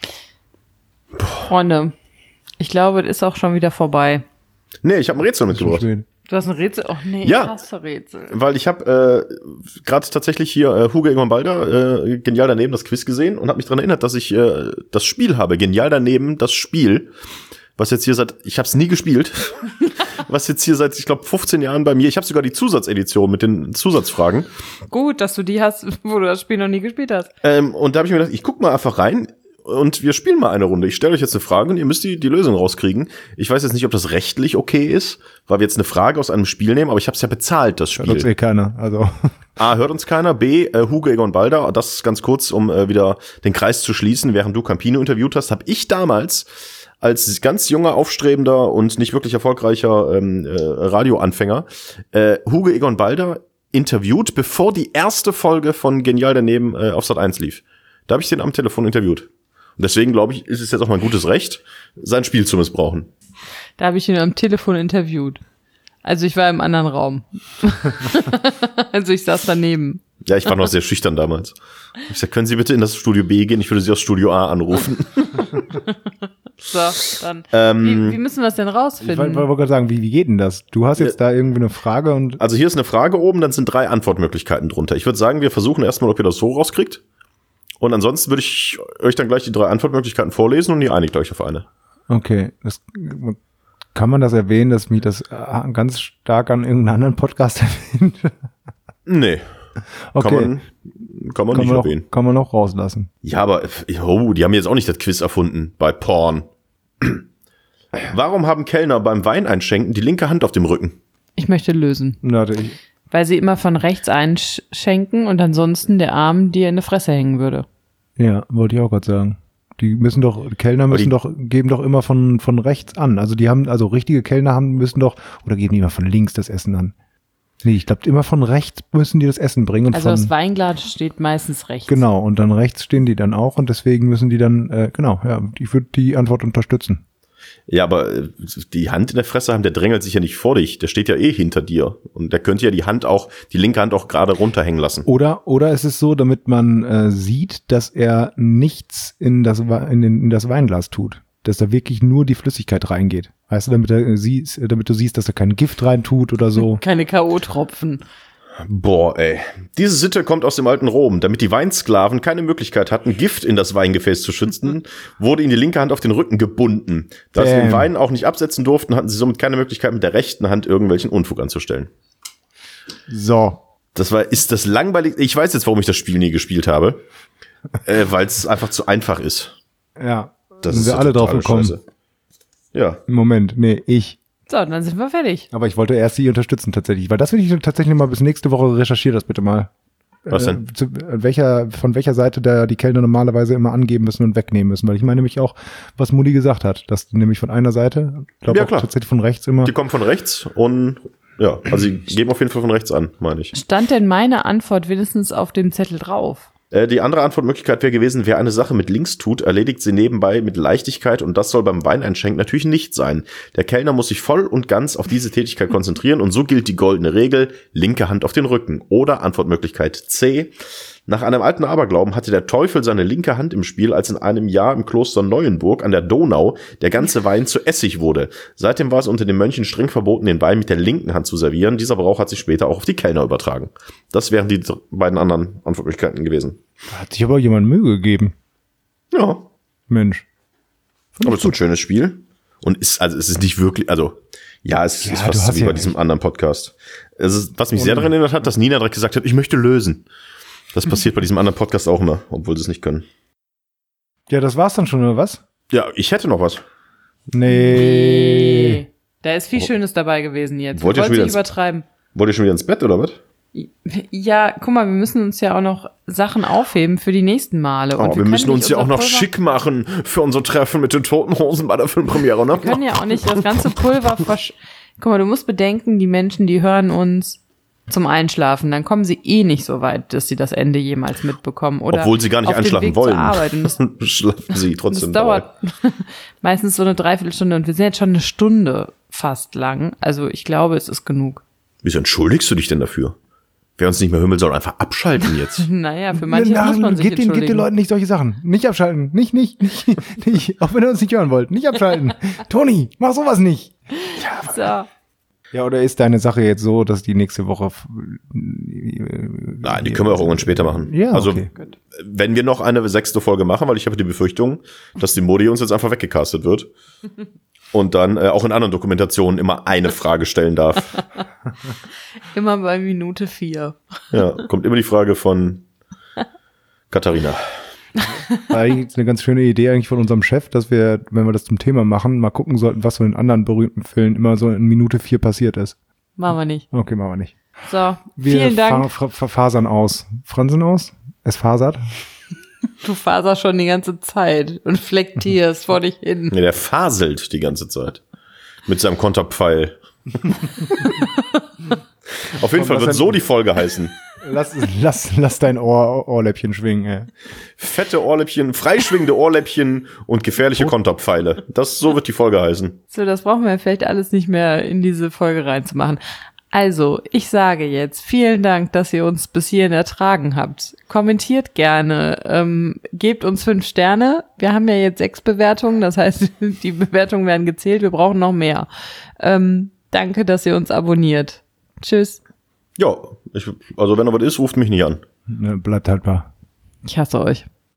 Freunde. Ich glaube, das ist auch schon wieder vorbei. Nee, ich habe ein Rätsel mitgebracht. Du hast ein Rätsel? Oh nee, ja, ich hasse Rätsel. Weil ich habe gerade tatsächlich hier Hugo Egon Balder genial daneben das Quiz gesehen und habe mich daran erinnert, dass ich das Spiel habe. Genial daneben das Spiel. was jetzt hier ich habe es nie gespielt, was jetzt hier seit, ich glaube, 15 Jahren bei mir, ich habe sogar die Zusatzedition mit den Zusatzfragen. Gut, dass du die hast, wo du das Spiel noch nie gespielt hast. Und da habe ich mir gedacht, ich guck mal einfach rein und wir spielen mal eine Runde. Ich stelle euch jetzt eine Frage und ihr müsst die Lösung rauskriegen. Ich weiß jetzt nicht, ob das rechtlich okay ist, weil wir jetzt eine Frage aus einem Spiel nehmen, aber ich habe es ja bezahlt, das Spiel. Hört uns keiner, also. A, hört uns keiner. B, Hugo Egon Balder. Das ist ganz kurz, um wieder den Kreis zu schließen. Während du Campino interviewt hast, habe ich damals als ganz junger, aufstrebender und nicht wirklich erfolgreicher Radioanfänger Hugo Egon Balder interviewt, bevor die erste Folge von Genial daneben auf Sat.1 lief. Da habe ich den am Telefon interviewt. Und deswegen, glaube ich, ist es jetzt auch mein gutes Recht, sein Spiel zu missbrauchen. Da habe ich ihn am Telefon interviewt. Also ich war im anderen Raum. Also ich saß daneben. Ja, ich war noch sehr schüchtern damals. Ich sagte, können Sie bitte in das Studio B gehen? Ich würde Sie aus Studio A anrufen. So, dann. Wie müssen wir es denn rausfinden? Ich wollte gerade sagen, wie geht denn das? Du hast jetzt da irgendwie eine Frage und. Also hier ist eine Frage oben, dann sind 3 Antwortmöglichkeiten drunter. Ich würde sagen, wir versuchen erstmal, ob ihr das so rauskriegt. Und ansonsten würde ich euch dann gleich die 3 Antwortmöglichkeiten vorlesen und ihr einigt euch auf eine. Okay. Kann man das erwähnen, dass mich das ganz stark an irgendeinen anderen Podcast erwähnt? Nee. Okay. Kann man nicht erwähnen. Kann man noch rauslassen. Ja, aber die haben jetzt auch nicht das Quiz erfunden bei Porn. Warum haben Kellner beim Weineinschenken die linke Hand auf dem Rücken? Ich möchte lösen. Warte, Weil sie immer von rechts einschenken und ansonsten der Arm dir in die Fresse hängen würde. Ja, wollte ich auch gerade sagen. Die Kellner geben doch immer von rechts an. Also richtige Kellner oder geben die immer von links das Essen an? Nee, ich glaube, immer von rechts müssen die das Essen bringen. Und also das Weinglas steht meistens rechts. Genau, und dann rechts stehen die dann auch und deswegen müssen die dann, ich würde die Antwort unterstützen. Ja, aber die Hand in der Fresse haben, der drängelt sich ja nicht vor dich, der steht ja hinter dir. Und der könnte ja die linke Hand auch gerade runterhängen lassen. Oder ist es so, damit man sieht, dass er nichts in das Weinglas tut. Dass da wirklich nur die Flüssigkeit reingeht. Weißt du, damit du siehst, dass er kein Gift rein tut oder so. Keine K.O.-Tropfen. Boah, ey. Diese Sitte kommt aus dem alten Rom. Damit die Weinsklaven keine Möglichkeit hatten, Gift in das Weingefäß zu schützen, wurde ihnen die linke Hand auf den Rücken gebunden. Da sie den Wein auch nicht absetzen durften, hatten sie somit keine Möglichkeit, mit der rechten Hand irgendwelchen Unfug anzustellen. So. Ist das langweilig? Ich weiß jetzt, warum ich das Spiel nie gespielt habe. Weil es einfach zu einfach ist. Ja. Das sind wir alle drauf gekommen. Scheiße. Ja. Moment, ich. So, dann sind wir fertig. Aber ich wollte erst Sie unterstützen tatsächlich, weil das will ich tatsächlich mal bis nächste Woche recherchieren, das bitte mal. Was denn? Von welcher Seite da die Kellner normalerweise immer angeben müssen und wegnehmen müssen, weil ich meine nämlich auch, was Mutti gesagt hat, dass die nämlich von einer Seite, glaube ich, tatsächlich von rechts immer. Die kommen von rechts und ja, also sie geben auf jeden Fall von rechts an, meine ich. Stand denn meine Antwort wenigstens auf dem Zettel drauf? Die andere Antwortmöglichkeit wäre gewesen, wer eine Sache mit links tut, erledigt sie nebenbei mit Leichtigkeit und das soll beim Weineinschenken natürlich nicht sein. Der Kellner muss sich voll und ganz auf diese Tätigkeit konzentrieren und so gilt die goldene Regel, linke Hand auf den Rücken. Oder Antwortmöglichkeit C. Nach einem alten Aberglauben hatte der Teufel seine linke Hand im Spiel, als in einem Jahr im Kloster Neuenburg an der Donau der ganze Wein zu Essig wurde. Seitdem war es unter den Mönchen streng verboten, den Wein mit der linken Hand zu servieren. Dieser Brauch hat sich später auch auf die Kellner übertragen. Das wären die beiden anderen Antwortmöglichkeiten gewesen. Da hat sich aber jemand Mühe gegeben. Ja. Mensch. Aber es ist ein schönes Spiel. Und es ist nicht wirklich, es ist fast so wie bei diesem anderen Podcast. Was mich sehr daran erinnert hat, dass Nina direkt gesagt hat, ich möchte lösen. Das passiert bei diesem anderen Podcast auch immer, obwohl sie es nicht können. Ja, das war's dann schon, oder was? Ja, ich hätte noch was. Nee. Da ist viel Schönes dabei gewesen jetzt. Wollt ihr schon wieder übertreiben? Wollt ihr schon wieder ins Bett, oder was? Ja, guck mal, wir müssen uns ja auch noch Sachen aufheben für die nächsten Male. Und wir müssen uns ja auch noch schick machen für unser Treffen mit den Toten Hosen bei der Filmpremiere, ne? Wir können ja auch nicht das ganze Pulver Guck mal, du musst bedenken, die Menschen, die hören uns zum Einschlafen, dann kommen sie nicht so weit, dass sie das Ende jemals mitbekommen. Oder obwohl sie gar nicht einschlafen wollen. Schlafen sie trotzdem. Das dauert meistens so eine Dreiviertelstunde und wir sind jetzt schon eine Stunde fast lang. Also ich glaube, es ist genug. Wieso entschuldigst du dich denn dafür? Wer uns nicht mehr hören will, soll einfach abschalten jetzt. Naja, für manche muss man sich entschuldigen. Gebt den Leuten nicht solche Sachen. Nicht abschalten. Nicht. Auch wenn ihr uns nicht hören wollt. Nicht abschalten. Toni, mach sowas nicht. Ja, so. Ja, oder ist deine Sache jetzt so, dass die nächste Woche... Nein, die können wir auch irgendwann später machen. Ja, also, okay. Wenn wir noch eine 6. Folge machen, weil ich habe die Befürchtung, dass die Modi uns jetzt einfach weggecastet wird. Und dann auch in anderen Dokumentationen immer eine Frage stellen darf. Immer bei Minute 4. Ja, kommt immer die Frage von Katharina. Eigentlich eine ganz schöne Idee eigentlich von unserem Chef, dass wir, wenn wir das zum Thema machen, mal gucken sollten, was so in anderen berühmten Filmen immer so in Minute 4 passiert ist. Machen wir nicht. Okay, machen wir nicht. So, vielen Dank. Wir fasern aus. Fransen aus? Es fasert? Du faserst schon die ganze Zeit und flektierst vor dich hin. Ja, der faselt die ganze Zeit. Mit seinem Konterpfeil. Auf jeden Fall wird so die Folge heißen. Lass dein Ohrläppchen schwingen, ey. Fette Ohrläppchen, freischwingende Ohrläppchen und gefährliche Konterpfeile. So wird die Folge heißen. So, das brauchen wir vielleicht alles nicht mehr in diese Folge reinzumachen. Also, ich sage jetzt, vielen Dank, dass ihr uns bis hierhin ertragen habt. Kommentiert gerne, gebt uns 5 Sterne. Wir haben ja jetzt 6 Bewertungen, das heißt, die Bewertungen werden gezählt, wir brauchen noch mehr. Danke, dass ihr uns abonniert. Tschüss. Ja, also wenn noch was ist, ruft mich nicht an. Ne, bleibt haltbar. Ich hasse euch.